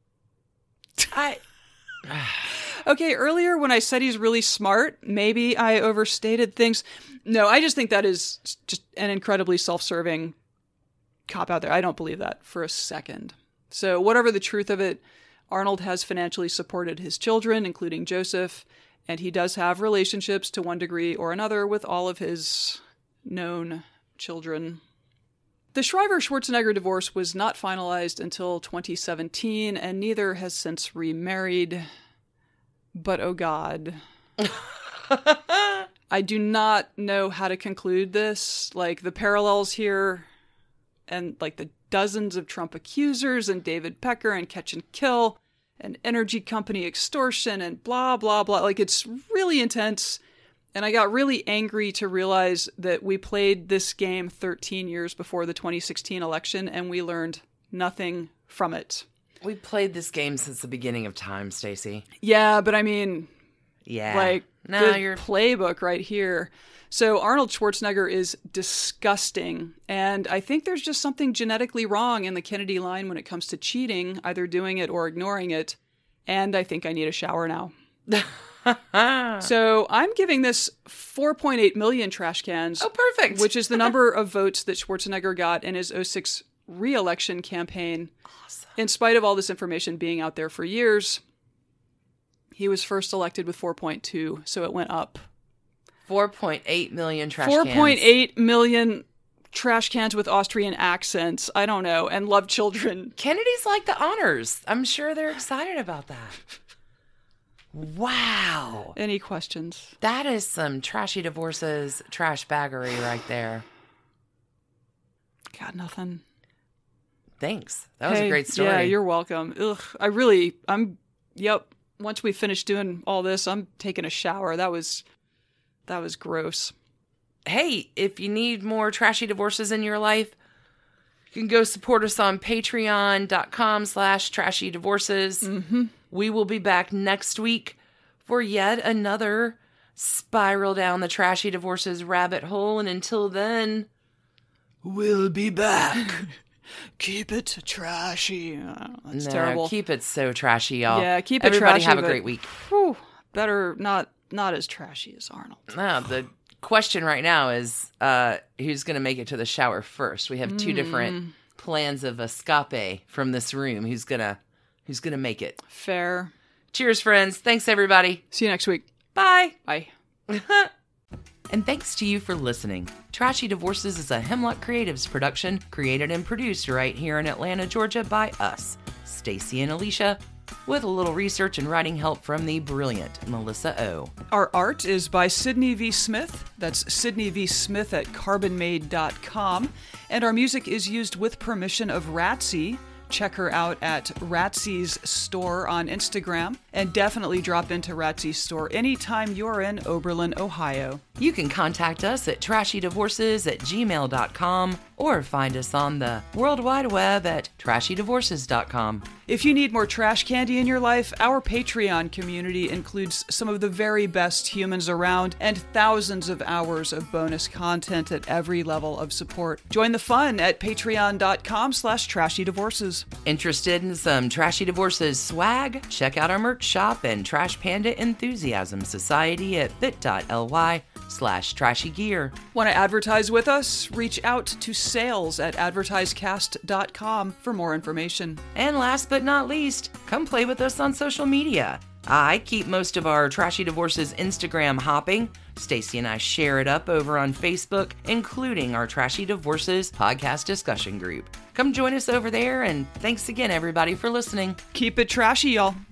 I... Okay, earlier when I said he's really smart, maybe I overstated things. No, I just think that is just an incredibly self-serving cop out there. I don't believe that for a second. So whatever the truth of it, Arnold has financially supported his children, including Joseph, and he does have relationships to one degree or another with all of his known children. The Shriver-Schwarzenegger divorce was not finalized until twenty seventeen, and neither has since remarried. But oh God. I do not know how to conclude this. Like, the parallels here, and like the dozens of Trump accusers, and David Pecker, and Catch and Kill, and energy company extortion, and blah, blah, blah. Like, it's really intense. And I got really angry to realize that we played this game thirteen years before the twenty sixteen election, and we learned nothing from it. We played this game since the beginning of time, Stacey. Yeah, but I mean, Yeah. like, no, the you're... playbook right here. So Arnold Schwarzenegger is disgusting, and I think there's just something genetically wrong in the Kennedy line when it comes to cheating, either doing it or ignoring it, and I think I need a shower now. So I'm giving this four point eight million trash cans. Oh, perfect. Which is the number of votes that Schwarzenegger got in his oh six re-election campaign. Awesome. In spite of all this information being out there for years, he was first elected with four point two, so it went up. four point eight million trash four cans. four point eight million trash cans with Austrian accents. I don't know. And love children. Kennedy's like the honors. I'm sure they're excited about that. Wow. Any questions? That is some trashy divorces, trash baggery right there. Got nothing. Thanks. That was Hey, a great story. Yeah, you're welcome. Ugh, I really, I'm, yep. Once we finish doing all this, I'm taking a shower. That was, that was gross. Hey, if you need more trashy divorces in your life, you can go support us on patreon.com slash trashy divorces. Mm-hmm. We will be back next week for yet another spiral down the trashy divorces rabbit hole. And until then, we'll be back. Keep it trashy. Oh, that's no, terrible. Keep it so trashy, y'all. Yeah, keep it Everybody trashy. have a but, great week. Whew, better not, not as trashy as Arnold. No, the question right now is uh, who's going to make it to the shower first? We have two Mm. different plans of escape from this room. Who's gonna Who's gonna make it? Fair. Cheers, friends. Thanks, everybody. See you next week. Bye. Bye. And thanks to you for listening. Trashy Divorces is a Hemlock Creatives production, created and produced right here in Atlanta, Georgia by us, Stacy and Alicia, with a little research and writing help from the brilliant Melissa O. Our art is by Sydney V. Smith. That's Sydney V. Smith at carbon made dot com. And our music is used with permission of Ratsy. Check her out at Ratsy's store on Instagram. And definitely drop into Ratsy's store anytime you're in Oberlin, Ohio. You can contact us at trashydivorces at gmail dot com or find us on the World Wide Web at trashy divorces dot com. If you need more trash candy in your life, our Patreon community includes some of the very best humans around and thousands of hours of bonus content at every level of support. Join the fun at patreon.com slash trashydivorces. Interested in some Trashy Divorces swag? Check out our merch shop and Trash Panda Enthusiasm Society at bit.ly slash trashy gear. Want to advertise with us? Reach out to sales at advertisecast dot com for more information. And last but not least, come play with us on social media. I keep most of our Trashy Divorces Instagram hopping. Stacy and I share it up over on Facebook, including our Trashy Divorces podcast discussion group. Come join us over there, and thanks again, everybody, for listening. Keep it trashy, y'all.